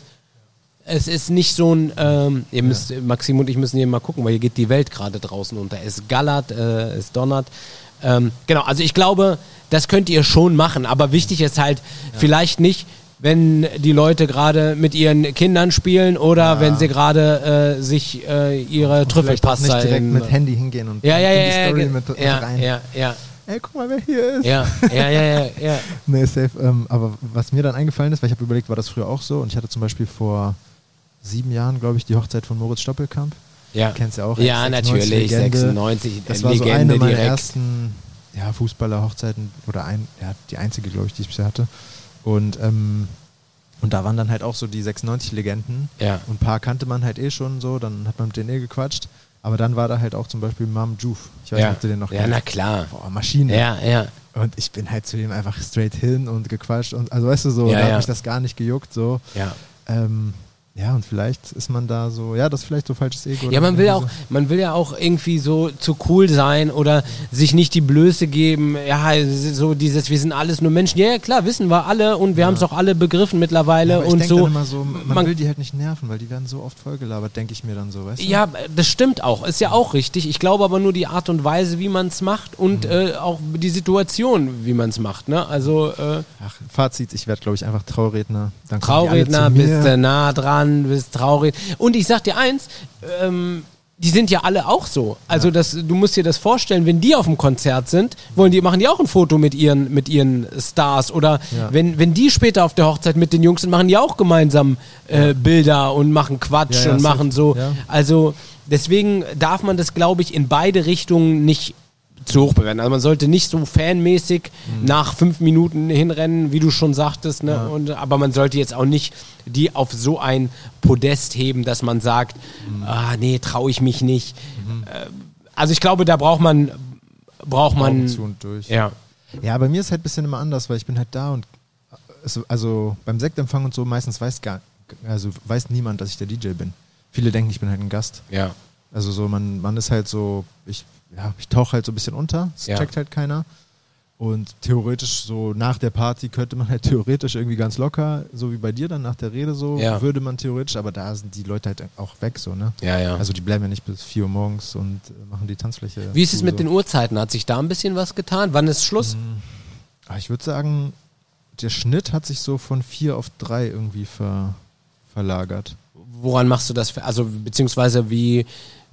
es ist nicht so ein, ähm, ihr müsst, ja. Maxim und ich müssen hier mal gucken, weil hier geht die Welt gerade draußen unter. Es gallert, äh, es donnert. Ähm, genau, also ich glaube, das könnt ihr schon machen, aber wichtig ist halt ja. vielleicht nicht, wenn die Leute gerade mit ihren Kindern spielen oder ja. wenn sie gerade äh, sich äh, ihre Trüffelpasta nicht direkt mit Handy hingehen und ja, ja, in ja, die Story ja, mit ja, rein. Ja, ja. Ey, guck mal, wer hier ist. Ja, ja, ja, ja. ja. Nee, safe. Ähm, aber was mir dann eingefallen ist, weil ich habe überlegt, war das früher auch so und ich hatte zum Beispiel vor sieben Jahren, glaube ich, die Hochzeit von Moritz Stoppelkamp. Ja. Kennst du ja auch. Ja, natürlich, Legende. sechsundneunzig, das war Legende so eine meiner direkt. ersten ja, Fußballer-Hochzeiten oder ein, ja, die einzige, glaube ich, die ich bisher hatte. Und, ähm, und da waren dann halt auch so die sechsundneunzig-Legenden. Ja. Und ein paar kannte man halt eh schon so, dann hat man mit denen eh gequatscht. Aber dann war da halt auch zum Beispiel Mam Juf. Ich weiß ja. nicht, ob du den noch Ja, kennst. na klar. Boah, Maschine. Ja, ja. Und ich bin halt zu dem einfach straight hin und gequatscht. Und, also weißt du so, ja, da ja. hat mich das gar nicht gejuckt. So. Ja. Ähm, Ja, und vielleicht ist man da so, ja, das ist vielleicht so falsches Ego. Ja, man will auch, man will ja auch irgendwie so zu cool sein oder sich nicht die Blöße geben, ja, so dieses, wir sind alles nur Menschen. Ja, ja klar, wissen wir alle und wir ja. haben es auch alle begriffen mittlerweile. Ja, aber ich und so. Dann immer so. Man, man will die halt nicht nerven, weil die werden so oft vollgelabert, denke ich mir dann so, weißt du? Ja, das stimmt auch, ist ja auch richtig. Ich glaube aber nur die Art und Weise, wie man es macht und mhm. äh, auch die Situation, wie man es macht, ne? Also, äh, Ach, Fazit, ich werde, glaube ich, einfach Trauredner. Dann Trauredner, bist du nah dran, bist traurig. Und ich sag dir eins, ähm, die sind ja alle auch so. Also ja. das, du musst dir das vorstellen, wenn die auf dem Konzert sind, wollen die, machen die auch ein Foto mit ihren, mit ihren Stars. Oder ja. wenn, wenn die später auf der Hochzeit mit den Jungs sind, machen die auch gemeinsam äh, ja. Bilder und machen Quatsch ja, ja, und machen so. Ja. Also deswegen darf man das, glaube ich, in beide Richtungen nicht zu hoch bewerten. Also man sollte nicht so fanmäßig mhm. nach fünf Minuten hinrennen, wie du schon sagtest, ne? Ja. Und, aber man sollte jetzt auch nicht die auf so ein Podest heben, dass man sagt, mhm. ah nee, traue ich mich nicht. Mhm. Also ich glaube, da braucht man braucht man Augen zu und durch. Ja. Ja, bei mir ist halt ein bisschen immer anders, weil ich bin halt da und es, also beim Sektempfang und so meistens weiß gar also weiß niemand, dass ich der D J bin. Viele denken, ich bin halt ein Gast. Ja. Also so man man ist halt so ich ja, ich tauche halt so ein bisschen unter, das ja. checkt halt keiner. Und theoretisch so nach der Party könnte man halt theoretisch irgendwie ganz locker, so wie bei dir dann nach der Rede so, ja. würde man theoretisch, aber da sind die Leute halt auch weg so, ne? Ja, ja. Also die bleiben ja nicht bis vier Uhr morgens und machen die Tanzfläche. Wie ist es mit so. den Uhrzeiten? Hat sich da ein bisschen was getan? Wann ist Schluss? Hm. Ich würde sagen, der Schnitt hat sich so von vier auf drei irgendwie ver, verlagert. Woran machst du das? Also beziehungsweise wie,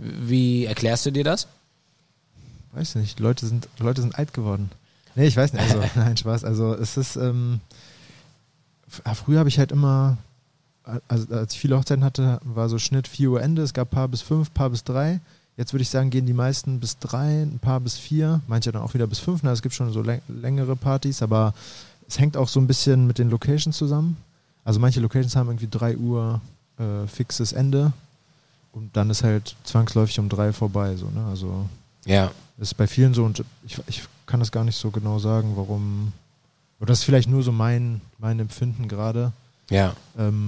wie erklärst du dir das? Weiß nicht, Leute sind, Leute sind alt geworden. Nee, ich weiß nicht, also nein, Spaß. Also es ist, ähm, früher habe ich halt immer, also als ich viele Hochzeiten hatte, war so Schnitt vier Uhr Ende, es gab paar bis fünf, paar bis drei. Jetzt würde ich sagen, gehen die meisten bis drei, ein paar bis vier, manche dann auch wieder bis fünf. Na, es gibt schon so läng- längere Partys, aber es hängt auch so ein bisschen mit den Locations zusammen. Also manche Locations haben irgendwie drei Uhr äh, fixes Ende und dann ist halt zwangsläufig um drei vorbei, so, ne, also. Ja. Das ist bei vielen so und ich, ich kann das gar nicht so genau sagen, warum. Oder das ist vielleicht nur so mein, mein Empfinden gerade. Ja. Ähm,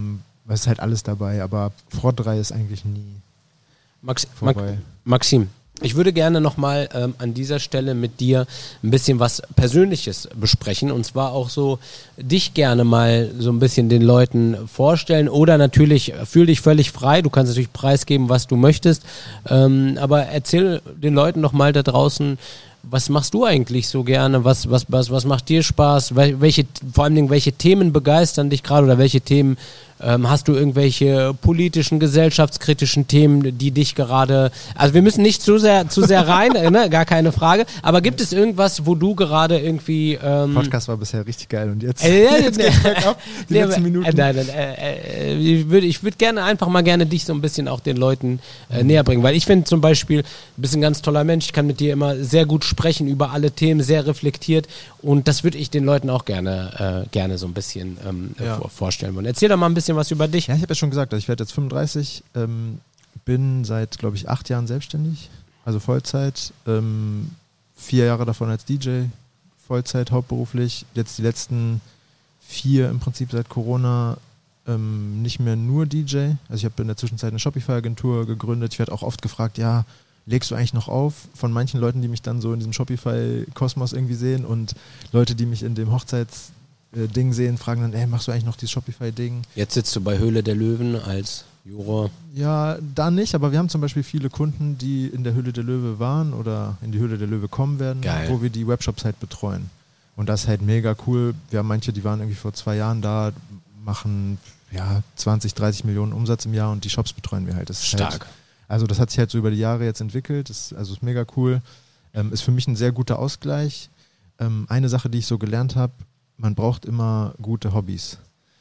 es ist halt alles dabei, aber vor drei ist eigentlich nie Max, vorbei. Maxim, ich würde gerne nochmal ähm, an dieser Stelle mit dir ein bisschen was Persönliches besprechen und zwar auch so dich gerne mal so ein bisschen den Leuten vorstellen oder natürlich fühl dich völlig frei, du kannst natürlich preisgeben, was du möchtest, ähm, aber erzähl den Leuten noch mal da draußen, was machst du eigentlich so gerne, was, was, was, was macht dir Spaß, welche, vor allen Dingen welche Themen begeistern dich gerade oder welche Themen Ähm, hast du irgendwelche politischen, gesellschaftskritischen Themen, die dich gerade, also wir müssen nicht zu sehr, zu sehr rein, äh, ne? Gar keine Frage, aber gibt es irgendwas, wo du gerade irgendwie... Ähm, Podcast war bisher richtig geil und jetzt, äh, ja, jetzt geht's bergab, die nee, letzten Minuten. Äh, nein, nein, äh, äh, ich würde ich würd gerne einfach mal gerne dich so ein bisschen auch den Leuten äh, näher bringen, weil ich finde zum Beispiel, du bist ein ganz toller Mensch, ich kann mit dir immer sehr gut sprechen über alle Themen, sehr reflektiert und das würde ich den Leuten auch gerne, äh, gerne so ein bisschen ähm, Ja. vor, vorstellen wollen. Erzähl doch mal ein bisschen was über dich. Ja, ich habe ja schon gesagt, also ich werde jetzt fünfunddreißig, ähm, bin seit, glaube ich, acht Jahren selbstständig, also Vollzeit, ähm, vier Jahre davon als D J, Vollzeit, hauptberuflich, jetzt die letzten vier im Prinzip seit Corona ähm, nicht mehr nur D J, also ich habe in der Zwischenzeit eine Shopify-Agentur gegründet, ich werde auch oft gefragt, ja, legst du eigentlich noch auf? Von manchen Leuten, die mich dann so in diesem Shopify-Kosmos irgendwie sehen und Leute, die mich in dem Hochzeits- Ding sehen, fragen dann, ey, machst du eigentlich noch dieses Shopify-Ding? Jetzt sitzt du bei Höhle der Löwen als Juror. Ja, da nicht, aber wir haben zum Beispiel viele Kunden, die in der Höhle der Löwe waren oder in die Höhle der Löwe kommen werden, Geil. wo wir die Webshops halt betreuen. Und das ist halt mega cool. Wir haben manche, die waren irgendwie vor zwei Jahren da, machen ja zwanzig, dreißig Millionen Umsatz im Jahr und die Shops betreuen wir halt. Das ist Stark. Halt, also das hat sich halt so über die Jahre jetzt entwickelt, das, also ist mega cool. Ähm, ist für mich ein sehr guter Ausgleich. Ähm, eine Sache, die ich so gelernt habe, man braucht immer gute Hobbys.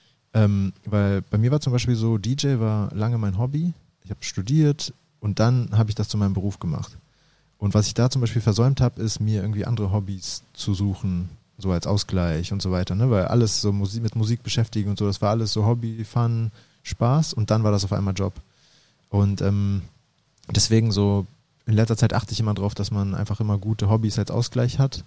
Ähm, weil bei mir war zum Beispiel so, D J war lange mein Hobby. Ich habe studiert und dann habe ich das zu meinem Beruf gemacht. Und was ich da zum Beispiel versäumt habe, ist mir irgendwie andere Hobbys zu suchen, so als Ausgleich und so weiter. Ne? Weil alles so Musik, mit Musik beschäftigen und so, das war alles so Hobby, Fun, Spaß und dann war das auf einmal Job. Und ähm, deswegen so in letzter Zeit achte ich immer drauf, dass man einfach immer gute Hobbys als Ausgleich hat.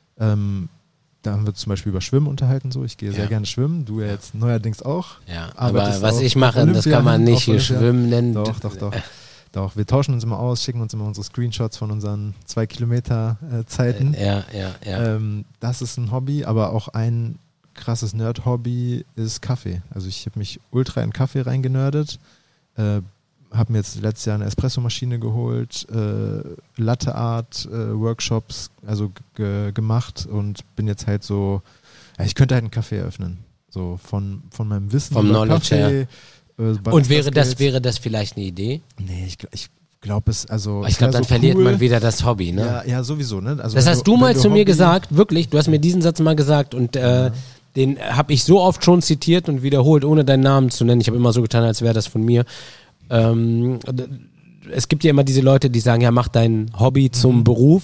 Ähm, Da haben wir zum Beispiel über Schwimmen unterhalten. So, ich gehe sehr Ja. gerne schwimmen. Du ja jetzt neuerdings auch. Ja, aber Arbeitest was auch ich auf mache, das Olympia kann man hin, nicht auf Olympia. Schwimmen nennen. Doch, doch, doch. Doch, wir tauschen uns immer aus, schicken uns immer unsere Screenshots von unseren zwei Kilometer äh, Zeiten. Äh, ja, ja, ja. Ähm, das ist ein Hobby, aber auch ein krasses Nerd-Hobby ist Kaffee. Also ich habe mich ultra in Kaffee reingenördet. Äh, habe mir jetzt letztes Jahr eine Espressomaschine geholt, äh, Latte Art äh, Workshops also g- gemacht und bin jetzt halt so, ja, ich könnte halt einen Café eröffnen, so von, von meinem Wissen Vom über Knowledge Kaffee. her. Äh, Und wäre das, Skills. wäre das vielleicht eine Idee? Nee, ich, gl- ich glaube es, also Ich es glaube, wär dann so verliert cool. man wieder das Hobby, ne? Ja, ja, sowieso, ne? Also Das wenn hast du mal wenn zu mir Hobby- gesagt, wirklich, du hast mir diesen Satz mal gesagt und äh, den habe ich so oft schon zitiert und wiederholt, ohne deinen Namen zu nennen. Ich habe immer so getan, als wäre das von mir. Ähm, es gibt ja immer diese Leute, die sagen, ja, mach dein Hobby zum Mhm. Beruf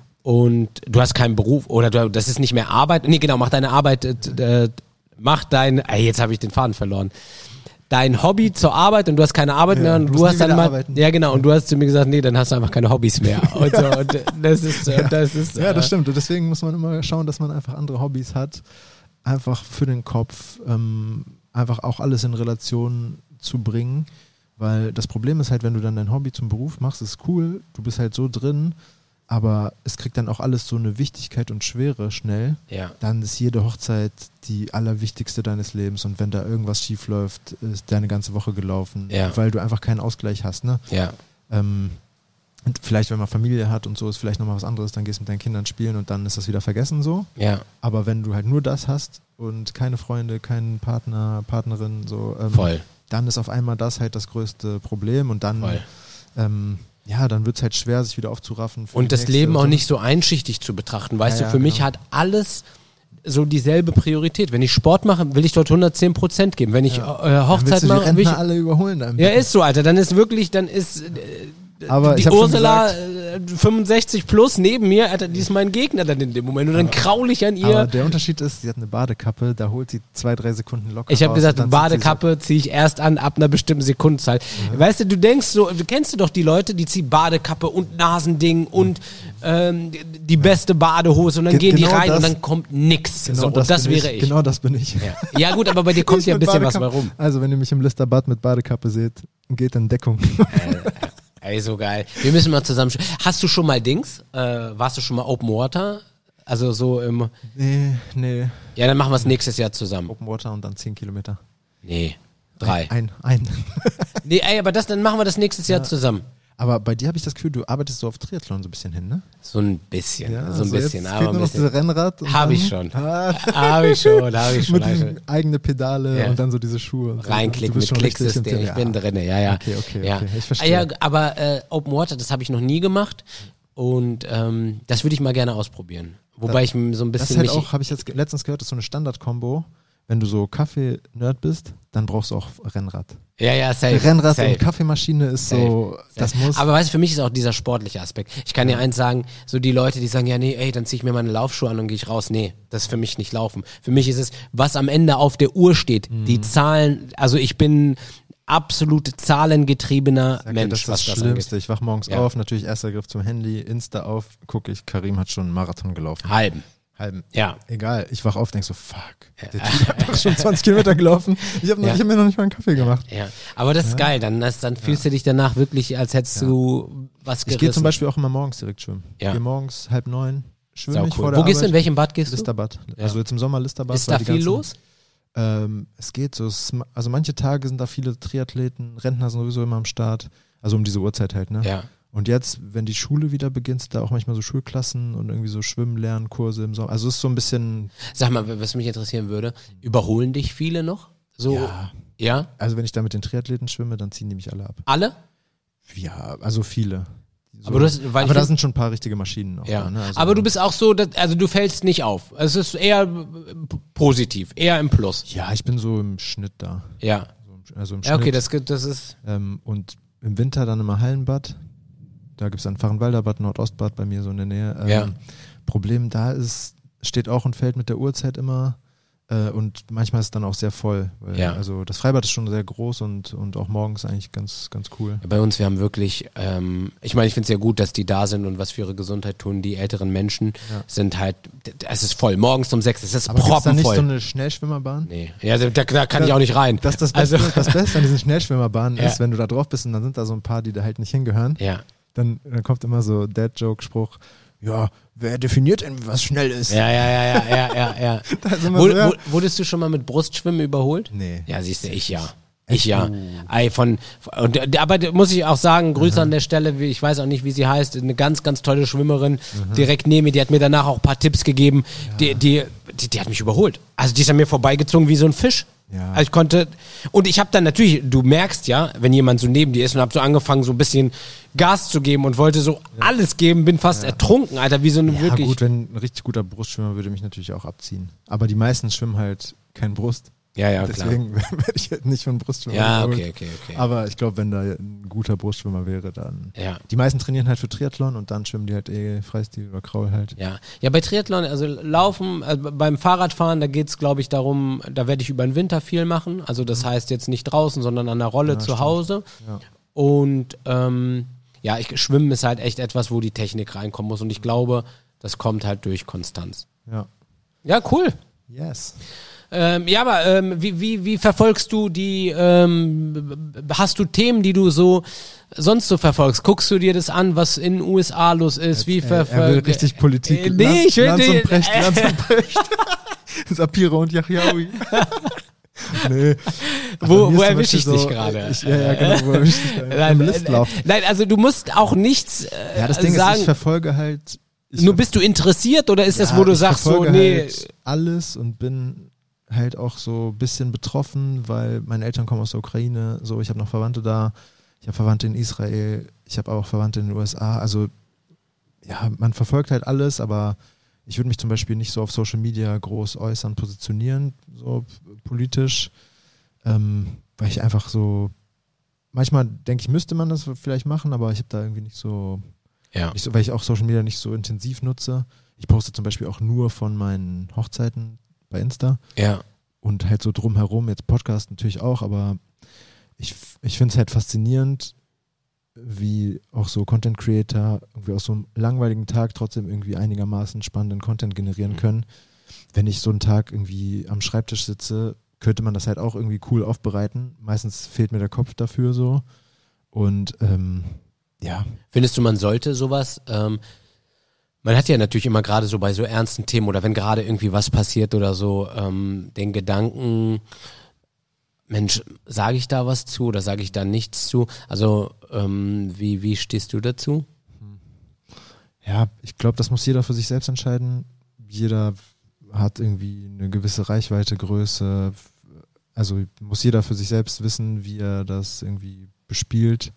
und du hast keinen Beruf oder du, das ist nicht mehr Arbeit. Nee, genau, mach deine Arbeit, äh, mach dein, ey, jetzt habe ich den Faden verloren. Dein Hobby zur Arbeit und du hast keine Arbeit Ja, mehr und du du, musst hast nie dann wieder mal, arbeiten. ja genau, und du hast zu mir gesagt, nee, dann hast du einfach keine Hobbys mehr. Und, so, und das ist, Ja. das ist, Ja, das äh, stimmt. Und deswegen muss man immer schauen, dass man einfach andere Hobbys hat. Einfach für den Kopf, ähm, einfach auch alles in Relation zu bringen. Weil das Problem ist halt, wenn du dann dein Hobby zum Beruf machst, ist cool, du bist halt so drin, aber es kriegt dann auch alles so eine Wichtigkeit und Schwere schnell. ja. Dann ist jede Hochzeit die allerwichtigste deines Lebens und wenn da irgendwas schief läuft, ist deine ganze Woche gelaufen, Ja. weil du einfach keinen Ausgleich hast, ne? Ja, Ähm, und vielleicht, wenn man Familie hat und so, ist vielleicht nochmal was anderes, dann gehst du mit deinen Kindern spielen und dann ist das wieder vergessen so. ja, Aber wenn du halt nur das hast und keine Freunde, keinen Partner, Partnerin, so, ähm, voll, dann ist auf einmal das halt das größte Problem und dann, voll. ähm, ja, dann wird es halt schwer, sich wieder aufzuraffen. für Und die das nächste Leben und auch so. nicht so einschichtig zu betrachten, weißt Ja, du, ja, für mich genau. hat alles so dieselbe Priorität. Wenn ich Sport mache, will ich dort hundertzehn Prozent geben. Wenn ich Ja. äh, Dann Hochzeit willst du die mache, will ich, Rentner alle überholen. Dann. ja, ist so, Alter. Dann ist wirklich, dann ist, äh, Aber die ich hab schon Ursula gesagt, äh, fünfundsechzig plus neben mir, Alter, die ist mein Gegner dann in dem Moment und dann kraul ich an ihr. aber der Unterschied ist, sie hat eine Badekappe, da holt sie zwei, drei Sekunden locker Ich habe raus gesagt, und dann zieht sie Badekappe ziehe ich erst an ab einer bestimmten Sekundenzahl. Mhm. Weißt du, du denkst so, du kennst du doch die Leute, die ziehen Badekappe und Nasending und ähm, die beste Badehose und dann Ge- gehen genau die rein das- und dann kommt nix. Genau so, und das das bin wäre ich. ich. Genau das bin ich. Ja. Ja gut, aber bei dir kommt Ich ja ein mit bisschen was bei Badekappe. rum. Also wenn ihr mich im Listerbad mit Badekappe seht, geht in Deckung. Äh, ey, so geil. Wir müssen mal zusammen. sch- Hast du schon mal Dings? Äh, warst du schon mal Open Water? Also so im. Nee, nee. Ja, dann machen wir es nächstes Jahr zusammen. Open Water und dann zehn Kilometer. Nee, drei. Ein, ein. Nee, ey, aber das, dann machen wir das nächstes Jahr zusammen. Aber bei dir habe ich das Gefühl, du arbeitest so auf Triathlon so ein bisschen hin, ne? So ein bisschen, so ein also bisschen, jetzt aber fehlt ein nur noch bisschen. dieses Rennrad. und Hab dann- ich schon. Ah, Habe ich schon, habe ich schon. mit hab ich schon. diesen eigene Pedale Ja. und dann so diese Schuhe. Und so. Reinklicken Du bist mit schon richtig Klicksystem. im Ich bin Thema. drinne, ja, ja. Okay, okay, ja. okay. Ich Ah, verstehe. ja, aber äh, Open Water, das habe ich noch nie gemacht und ähm, das würde ich mal gerne ausprobieren. Wobei ich m- so ein Das bisschen ist halt mich, auch, habe ich jetzt ge- letztens gehört, ist so eine Standard-Kombo. Wenn du so Kaffee-Nerd bist, dann brauchst du auch Rennrad. ja, ja, safe, Rennrad safe. und Kaffeemaschine ist so, das muss. Aber weißt du, für mich ist auch dieser sportliche Aspekt. Ich kann dir eins sagen, so die Leute, die sagen, ja nee, ey, dann ziehe ich mir meine Laufschuhe an und gehe ich raus. Nee, das ist für mich nicht Laufen. Für mich ist es, was am Ende auf der Uhr steht. Mhm. Die Zahlen, also ich bin absolut zahlengetriebener Okay, Mensch, das ist was das das Schlimmste. angeht. Ich wach morgens Ja. auf, natürlich erster Griff zum Handy, Insta auf, gucke ich, Karim hat schon einen Marathon gelaufen. Halben. Halben. Ja. Egal, ich wach auf, denk so, fuck, der Typ hat doch schon zwanzig Kilometer gelaufen. Ich habe Ja. hab mir noch nicht mal einen Kaffee gemacht. Ja, aber das ist geil, dann, das, dann fühlst du dich danach wirklich, als hättest du was Ich gerissen. gehe zum Beispiel auch immer morgens direkt schwimmen. Ja. Ich gehe morgens halb neun, schwimme Sau ich cool. vor der Wo gehst du, Arbeit. in welchem Bad gehst du? Listerbad. Ja. Also jetzt im Sommer Listerbad. Ist weil da die viel ganzen- los? Ähm, es geht so, es, also manche Tage sind da viele Triathleten, Rentner sind sowieso immer am Start. Also um diese Uhrzeit halt, ne? Ja. Und jetzt, wenn die Schule wieder beginnt, sind da auch manchmal so Schulklassen und irgendwie so Schwimmen, Lernkurse im Sommer. Also es ist so ein bisschen, Sag mal, was mich interessieren würde, überholen dich viele noch? So, ja. ja? Also wenn ich da mit den Triathleten schwimme, dann ziehen die mich alle ab. Alle? Ja, also viele. So. Aber du hast- weil aber ich da find- sind schon ein paar richtige Maschinen auch. Ja. Da, ne? also, Aber du bist auch so, dass, also du fällst nicht auf. Es ist eher äh, p- positiv, eher im Plus. Ja, ich bin so im Schnitt da. Ja. So im- Also im Ja, okay, Schnitt. das, das ist, Ähm, und im Winter dann immer Hallenbad. Da gibt es dann Fachenwalder Bad, Nordostbad bei mir so in der Nähe. Ähm, Ja. Problem da ist, steht auch und fällt mit der Uhrzeit immer. Äh, und manchmal ist es dann auch sehr voll. Weil, Ja. Also das Freibad ist schon sehr groß und, und auch morgens eigentlich ganz, ganz cool. bei uns, wir haben wirklich, ähm, ich meine, ich finde es ja gut, dass die da sind und was für ihre Gesundheit tun. Die älteren Menschen Ja. sind halt, es ist voll, morgens um sechs, es ist Aber gibt's da nicht so proppenvoll. eine Schnellschwimmerbahn? Nee, ja, da, da kann ich auch nicht rein. Das, das, Beste, Also- das Beste an diesen Schnellschwimmerbahnen Ja. ist, wenn du da drauf bist und dann sind da so ein paar, die da halt nicht hingehören, Ja. dann, dann kommt immer so Dad-Joke-Spruch, ja, wer definiert denn, was schnell ist? Ja, ja, ja, ja, ja, ja, ja. Da ist immer Wur- so, ja. wur- Wurdest du schon mal mit Brustschwimmen überholt? Nee. Ja, siehst du, ich ja. Ich ja. Ei, von, und, aber da muss ich auch sagen, Grüße an der Stelle, wie- ich weiß auch nicht, wie sie heißt, eine ganz, ganz tolle Schwimmerin, direkt neben mir, die hat mir danach auch ein paar Tipps gegeben, die, die, die, die hat mich überholt. Also die ist an mir vorbeigezogen wie so ein Fisch. Ja. Also ich konnte, und ich habe dann natürlich, du merkst ja, wenn jemand so neben dir ist und hab so angefangen, so ein bisschen Gas zu geben und wollte so alles geben, bin fast ertrunken, Alter, wie so eine Ja wirklich. gut, wenn ein richtig guter Brustschwimmer würde mich natürlich auch abziehen. Aber die meisten schwimmen halt kein Brust. Ja, ja, klar. Deswegen werde ich halt nicht von Brustschwimmer Ja, überholt. okay, okay, okay. Aber ich glaube, wenn da ein guter Brustschwimmer wäre, dann... Ja. Die meisten trainieren halt für Triathlon und dann schwimmen die halt eh Freistil oder Kraul halt. Ja, ja, bei Triathlon, also Laufen, also beim Fahrradfahren, da geht's, glaube ich, darum, da werde ich über den Winter viel machen. Also das heißt jetzt nicht draußen, sondern an der Rolle Ja, zu stimmt. Hause. Ja. Und ähm, ja, ich, Schwimmen ist halt echt etwas, wo die Technik reinkommen muss. Und ich glaube, das kommt halt durch Konstanz. Ja. Ja, cool. Yes. Ähm, ja, aber ähm, wie, wie, wie verfolgst du die, ähm, hast du Themen, die du so sonst so verfolgst? Guckst du dir das an, was in den U S A los ist? Wie Ey, er will verfolgst richtig Politik. Äh, nee, ich will Lanz nicht- und Brecht, Lanz und Brecht. Sapira und Yachyaoui. nee. Wo, Aber mir wo ist zum erwische ich Beispiel dich so- gerade? Ich, ja, ja, genau, wo erwische ich dich da? Nein, Im Listlauf. äh, nein, also du musst auch nichts äh, Ja, das Ding sagen. ist, ich verfolge halt... Ich Nur bist du interessiert oder ist das, Ja, wo du ich sagst so, verfolge nee, halt alles und bin halt auch so ein bisschen betroffen, weil meine Eltern kommen aus der Ukraine, so, ich habe noch Verwandte da, ich habe Verwandte in Israel, ich habe auch Verwandte in den U S A, also ja, man verfolgt halt alles, aber ich würde mich zum Beispiel nicht so auf Social Media groß äußern, positionieren, so p- politisch, ähm, weil ich einfach so manchmal denke ich, müsste man das vielleicht machen, aber ich habe da irgendwie nicht so, Ja. nicht so, weil ich auch Social Media nicht so intensiv nutze. Ich poste zum Beispiel auch nur von meinen Hochzeiten bei Insta Ja. und halt so drumherum, jetzt Podcast natürlich auch, aber ich, ich finde es halt faszinierend, wie auch so Content Creator irgendwie aus so einem langweiligen Tag trotzdem irgendwie einigermaßen spannenden Content generieren können. Wenn ich so einen Tag irgendwie am Schreibtisch sitze, könnte man das halt auch irgendwie cool aufbereiten. Meistens fehlt mir der Kopf dafür so. Und ähm, ja. Findest du, man sollte sowas, ähm, man hat ja natürlich immer gerade so bei so ernsten Themen oder wenn gerade irgendwie was passiert oder so, ähm, den Gedanken, Mensch, sage ich da was zu oder sage ich da nichts zu? Also ähm, wie, wie stehst du dazu? Ja, ich glaube, das muss jeder für sich selbst entscheiden. Jeder hat irgendwie eine gewisse Reichweite, Größe. Also muss jeder für sich selbst wissen, wie er das irgendwie bespielt.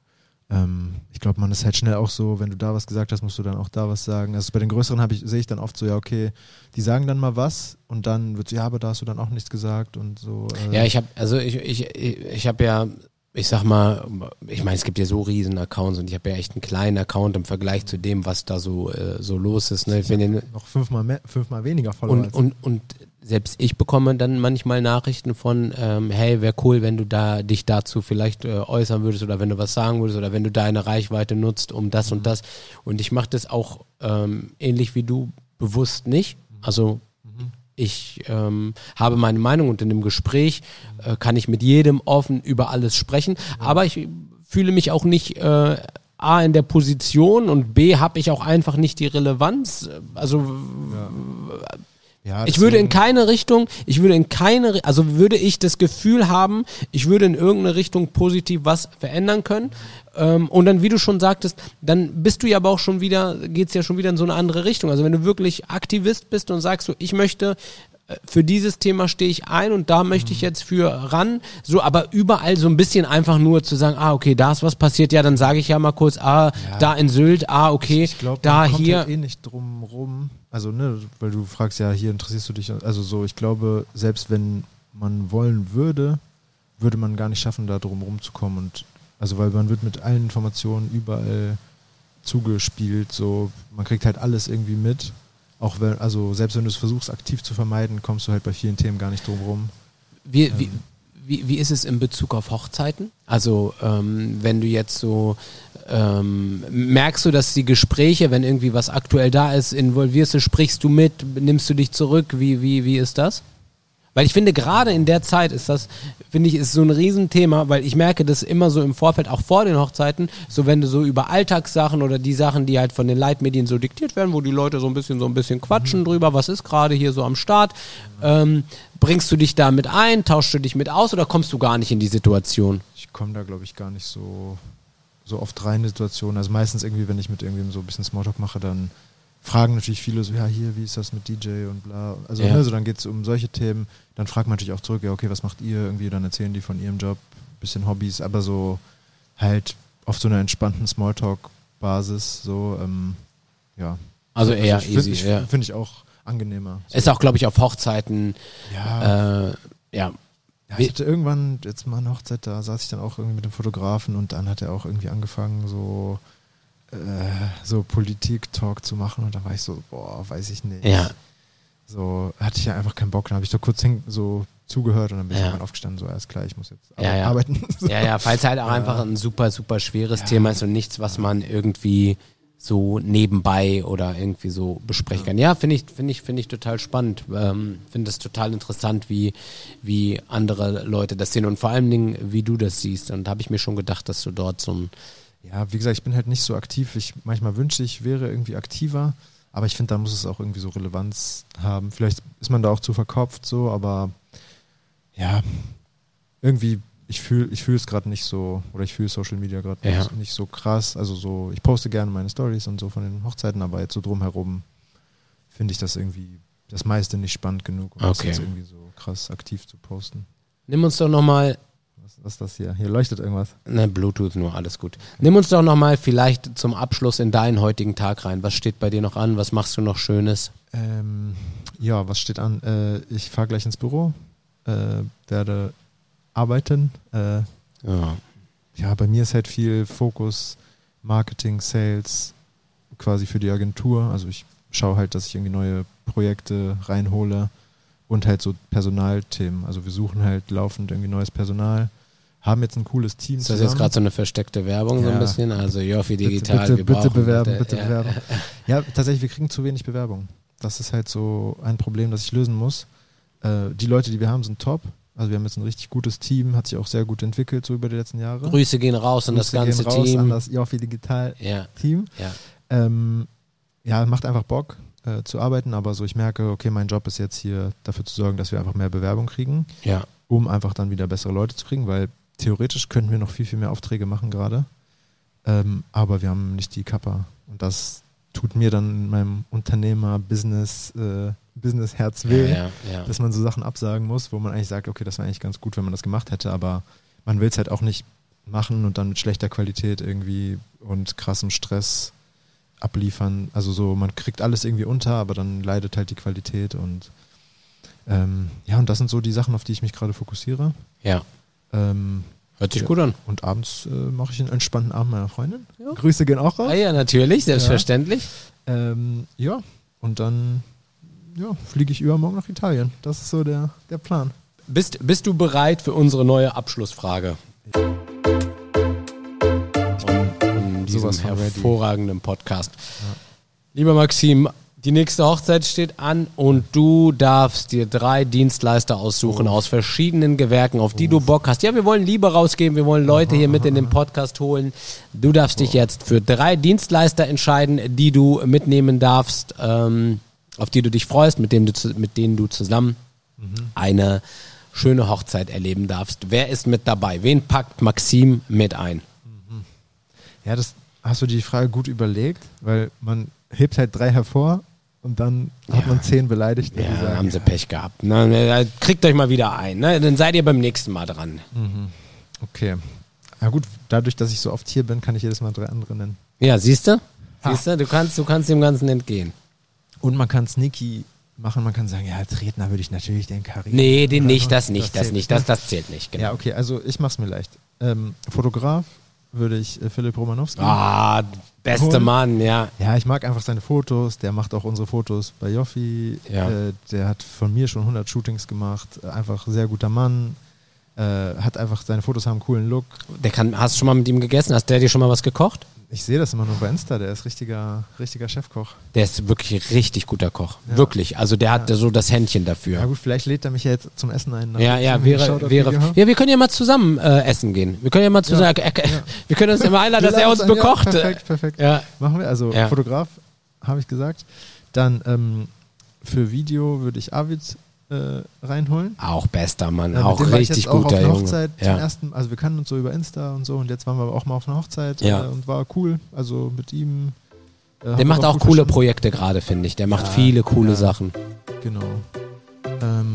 Ähm, ich glaube, man ist halt schnell auch so, wenn du da was gesagt hast, musst du dann auch da was sagen. Also bei den Größeren habe ich, sehe ich dann oft so, ja okay, die sagen dann mal was und dann wird so, ja, aber da hast du dann auch nichts gesagt und so. Äh. Ja, ich habe, also ich, ich, ich habe ja, ich sag mal, ich meine, es gibt ja so riesen Accounts und ich habe ja echt einen kleinen Account im Vergleich zu dem, was da so äh, so los ist. Ne? Ich ich bin ja, noch fünfmal mehr, fünfmal weniger Follower. und, und, und selbst ich bekomme dann manchmal Nachrichten von, ähm, hey, wäre cool, wenn du da dich dazu vielleicht äh, äußern würdest oder wenn du was sagen würdest oder wenn du deine Reichweite nutzt, um das mhm. und das. Und ich mache das auch ähm, ähnlich wie du bewusst nicht. Also mhm. ich ähm, habe meine Meinung und in dem Gespräch äh, kann ich mit jedem offen über alles sprechen, mhm. aber ich fühle mich auch nicht äh, A in der Position und B habe ich auch einfach nicht die Relevanz. Also ja. Ja, ich würde in keine Richtung, ich würde in keine, also würde ich das Gefühl haben, ich würde in irgendeine Richtung positiv was verändern können. Ähm, und dann, wie du schon sagtest, dann bist du ja aber auch schon wieder, geht's ja schon wieder in so eine andere Richtung. Also wenn du wirklich Aktivist bist und sagst so, ich möchte, für dieses Thema stehe ich ein und da möchte ich jetzt für ran, so, aber überall so ein bisschen einfach nur zu sagen, ah, okay, da ist was passiert, ja, dann sage ich ja mal kurz, ah, ja. da in Sylt, ah, okay, ich glaub, da man kommt hier. Halt eh nicht drum rum, also, ne, weil du fragst ja, hier interessierst du dich, also so, ich glaube, selbst wenn man wollen würde, würde man gar nicht schaffen, da drum rumzukommen und, also, weil man wird mit allen Informationen überall zugespielt, so, man kriegt halt alles irgendwie mit. Auch wenn, also selbst wenn du es versuchst, aktiv zu vermeiden, kommst du halt bei vielen Themen gar nicht drum rum. Wie, ähm. wie, wie, wie ist es in Bezug auf Hochzeiten? Also ähm, wenn du jetzt so, ähm, merkst du, dass die Gespräche, wenn irgendwie was aktuell da ist, involvierst du, sprichst du mit, nimmst du dich zurück, wie, wie, wie ist das? Weil ich finde, gerade in der Zeit ist das, finde ich, ist so ein Riesenthema, weil ich merke das immer so im Vorfeld, auch vor den Hochzeiten, so wenn du so über Alltagssachen oder die Sachen, die halt von den Leitmedien so diktiert werden, wo die Leute so ein bisschen so ein bisschen quatschen drüber, was ist gerade hier so am Start, ähm, bringst du dich da mit ein, tauschst du dich mit aus oder kommst du gar nicht in die Situation? Ich komme da, glaube ich, gar nicht so, so oft rein in Situationen. Also meistens irgendwie, wenn ich mit irgendwem so ein bisschen Smalltalk mache, dann fragen natürlich viele so, ja, hier, wie ist das mit D J und bla. Also, ja. ne, so dann geht es um solche Themen. Dann fragt man natürlich auch zurück, ja, okay, was macht ihr irgendwie? Dann erzählen die von ihrem Job, bisschen Hobbys, aber so halt auf so einer entspannten Smalltalk-Basis, so, ähm, ja. Also eher also ich, easy, ich, ja. Finde ich auch angenehmer. So. Ist auch, glaube ich, auf Hochzeiten, ja. Äh, ja. Ja, ich hatte irgendwann jetzt mal eine Hochzeit, da saß ich dann auch irgendwie mit dem Fotografen und dann hat er auch irgendwie angefangen, so so Politik-Talk zu machen und da war ich so, boah, weiß ich nicht. Ja. So, hatte ich ja einfach keinen Bock, dann habe ich da kurz hin, so zugehört und dann bin ja. ich irgendwann aufgestanden, so, alles klar, ich muss jetzt ja, ja. arbeiten. So. Ja, ja, weil es halt auch ja. einfach ein super, super schweres ja. Thema ist und nichts, was man irgendwie so nebenbei oder irgendwie so besprechen kann. Ja, finde ich, finde ich, finde ich total spannend. Ähm, finde es total interessant, wie, wie andere Leute das sehen und vor allen Dingen, wie du das siehst. Und da habe ich mir schon gedacht, dass du dort so ein Ja, wie gesagt, ich bin halt nicht so aktiv. Ich manchmal wünsche ich, wäre irgendwie aktiver, aber ich finde, da muss es auch irgendwie so Relevanz haben. Vielleicht ist man da auch zu verkopft so, aber ja, irgendwie, ich fühle ich fühle es gerade nicht so, oder ich fühle Social Media gerade ja. nicht, nicht so krass. Also so, ich poste gerne meine Stories und so von den Hochzeiten, aber jetzt so drumherum finde ich das irgendwie das meiste nicht spannend genug, um okay. das jetzt irgendwie so krass aktiv zu posten. Nimm uns doch nochmal Was ist das hier? Hier leuchtet irgendwas. Ne, Bluetooth nur, alles gut. Nimm uns doch nochmal vielleicht zum Abschluss in deinen heutigen Tag rein. Was steht bei dir noch an? Was machst du noch Schönes? Ähm, ja, was steht an? Äh, ich fahre gleich ins Büro, äh, werde arbeiten. Äh, ja. ja, bei mir ist halt viel Fokus, Marketing, Sales, quasi für die Agentur. Also ich schaue halt, dass ich irgendwie neue Projekte reinhole und halt so Personalthemen. Also wir suchen halt laufend irgendwie neues Personal, haben jetzt ein cooles Team Ist das zusammen. jetzt gerade so eine versteckte Werbung Ja. so ein bisschen? Also Joffi Digital, bitte, wir bitte, brauchen bitte bewerben, Leute. bitte ja. bewerben. Ja, tatsächlich, wir kriegen zu wenig Bewerbung. Das ist halt so ein Problem, das ich lösen muss. Äh, die Leute, die wir haben, sind top. Also wir haben jetzt ein richtig gutes Team, hat sich auch sehr gut entwickelt so über die letzten Jahre. Grüße gehen raus an das Grüße ganze gehen raus Team. an das Joffi Digital Ja, Team. ja. Ähm, ja, macht einfach Bock äh, zu arbeiten, aber so ich merke, okay, mein Job ist jetzt hier dafür zu sorgen, dass wir einfach mehr Bewerbung kriegen, ja. um einfach dann wieder bessere Leute zu kriegen, weil theoretisch könnten wir noch viel, viel mehr Aufträge machen gerade, ähm, aber wir haben nicht die Kappa und das tut mir dann in meinem Unternehmer-Business äh, Business-Herz weh, Ja, ja, ja. dass man so Sachen absagen muss, wo man eigentlich sagt, okay, das wäre eigentlich ganz gut, wenn man das gemacht hätte, aber man will es halt auch nicht machen und dann mit schlechter Qualität irgendwie und krassem Stress abliefern. Also so, man kriegt alles irgendwie unter, aber dann leidet halt die Qualität und ähm, ja, und das sind so die Sachen, auf die ich mich gerade fokussiere. ja. Ähm, Hört sich ja. gut an. Und abends äh, mache ich einen entspannten Abend meiner Freundin. Ja. Grüße gehen auch raus. Ah, ja, natürlich, selbstverständlich. Ähm, ja, und dann ja, fliege ich übermorgen nach Italien. Das ist so der, der Plan. Bist, bist du bereit für unsere neue Abschlussfrage? In diesem Sowas von ready. hervorragenden Podcast. Lieber Maxim, die nächste Hochzeit steht an und du darfst dir drei Dienstleister aussuchen aus verschiedenen Gewerken, auf die du Bock hast. Ja, wir wollen Liebe rausgeben, wir wollen Leute hier mit in den Podcast holen. Du darfst dich jetzt für drei Dienstleister entscheiden, die du mitnehmen darfst, ähm, auf die du dich freust, mit denen du, zu, mit denen du zusammen eine schöne Hochzeit erleben darfst. Wer ist mit dabei? Wen packt Maxim mit ein? Ja, das hast du die Frage gut überlegt, weil man hebt halt drei hervor und dann hat Ja. man zehn beleidigt. Ja, die sagen, haben sie Pech gehabt. Na, na, kriegt euch mal wieder ein. Ne? Dann seid ihr beim nächsten Mal dran. Okay. Na gut, dadurch, dass ich so oft hier bin, kann ich jedes Mal drei andere nennen. Ja, siehst du? Ha. Siehst du? Du kannst, du kannst dem Ganzen entgehen. Und man kann sneaky machen, man kann sagen, ja, als Redner würde ich natürlich den Karim. Nee, den nicht, das nicht, das zählt nicht, das, das zählt nicht. Genau. Ja, okay, also ich mach's mir leicht. Ähm, Fotograf würde ich äh, Philipp Romanowski. Ah, beste Holen. Mann, ja. Ja, ich mag einfach seine Fotos. Der macht auch unsere Fotos bei Joffi. Ja. Äh, der hat von mir schon hundert Shootings gemacht. Äh, Einfach sehr guter Mann. Äh, hat einfach, seine Fotos haben einen coolen Look. Der kann, hast du schon mal mit ihm gegessen? Hast der dir schon mal was gekocht? Ich sehe das immer nur bei Insta. Der ist richtiger, richtiger Chefkoch. Der ist wirklich richtig guter Koch. Ja. Wirklich. Also der hat Ja. so das Händchen Ja dafür. gut, vielleicht lädt er mich ja jetzt zum Essen ein. Ja, ja, Zum wäre, Shoutout-Video. wäre. Ja, wir können ja mal zusammen äh, essen gehen. Wir können ja mal zusammen. Ja, Äh, äh, ja. Wir können uns immer einladen, Wir dass er laden uns ein, bekocht. Ja, perfekt, perfekt. Ja. Machen wir. Also Ja. Fotograf, habe ich gesagt. Dann ähm, für Video würde ich Arvid äh, reinholen. Auch bester Mann, Ja, mit auch dem war ich richtig jetzt auch guter auf einer Junge. Hochzeit zum Ja. ersten, also wir kannten uns so über Insta und so und jetzt waren wir aber auch mal auf einer Hochzeit Ja. äh, und war cool. Also mit ihm. Äh, haben Der wir macht auch gut coole verstanden. Projekte gerade, finde ich. Der macht Ja, viele coole ja. Sachen. Genau. Ähm,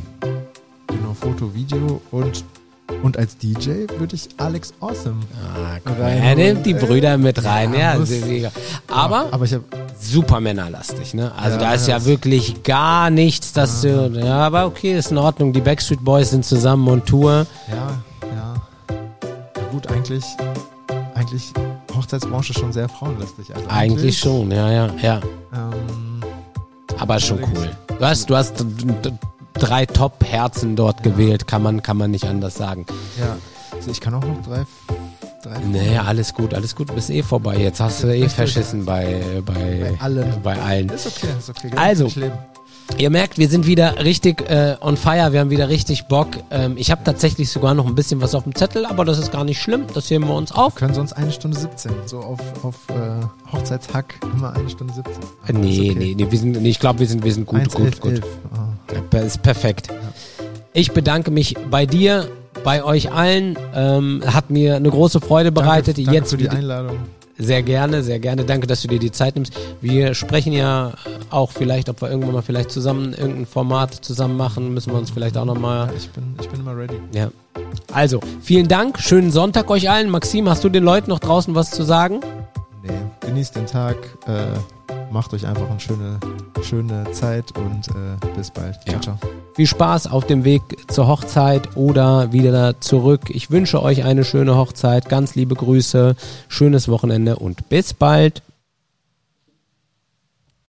genau, Foto, Video und und als D J würde ich Alex Awesome. Ah, guck mal, Rein- er nimmt die Brüder mit rein. Ja, Ja, muss- sehr, sehr. Aber aber ich habe super männerlastig, ne? Also Ja, da ist ja das- wirklich gar nichts, dass du. Ja, aber okay, ist in Ordnung. Die Backstreet Boys sind zusammen on Tour. ja, ja. Ja gut, eigentlich eigentlich Hochzeitsbranche schon sehr frauenlastig. Also Eigentlich schon, ja, ja, ja. Ähm, Aber schon cool. Du hast, du hast d- d- drei Top-Herzen dort gewählt, kann man, kann man nicht anders sagen. ja. Also ich kann auch noch drei. drei Nee, alles gut, alles gut, bist eh vorbei. Jetzt hast du eh verschissen bei, bei, Bei allen. bei allen. Ist okay, ist okay. Also. Ich leben. Ihr merkt, wir sind wieder richtig äh, on fire, wir haben wieder richtig Bock. Ähm, ich habe tatsächlich sogar noch ein bisschen was auf dem Zettel, aber das ist gar nicht schlimm, das heben wir uns auf. Können sonst eine Stunde siebzehn. So auf, auf äh, Hochzeitshack immer eine Stunde siebzehn. Äh, nee, nee, nee, wir sind, nee, ich glaube, wir sind, wir sind gut, eins, gut, elf, gut. elf. Oh. Ja, ist perfekt. Ich bedanke mich bei dir, bei euch allen. Ähm, hat mir eine große Freude bereitet. Danke, danke Jetzt für die wieder- Einladung. Sehr gerne, sehr gerne. Danke, dass du dir die Zeit nimmst. Wir sprechen ja auch vielleicht, ob wir irgendwann mal vielleicht zusammen irgendein Format zusammen machen. Müssen wir uns vielleicht auch nochmal. Ja, ich, bin, ich bin immer ready. Ja. Also, vielen Dank. Schönen Sonntag euch allen. Maxim, hast du den Leuten noch draußen was zu sagen? Nee, genießt den Tag, äh, macht euch einfach eine schöne, schöne Zeit und äh, bis bald. Ja. Ciao, ciao. Viel Spaß auf dem Weg zur Hochzeit oder wieder zurück. Ich wünsche euch eine schöne Hochzeit, ganz liebe Grüße, schönes Wochenende und bis bald.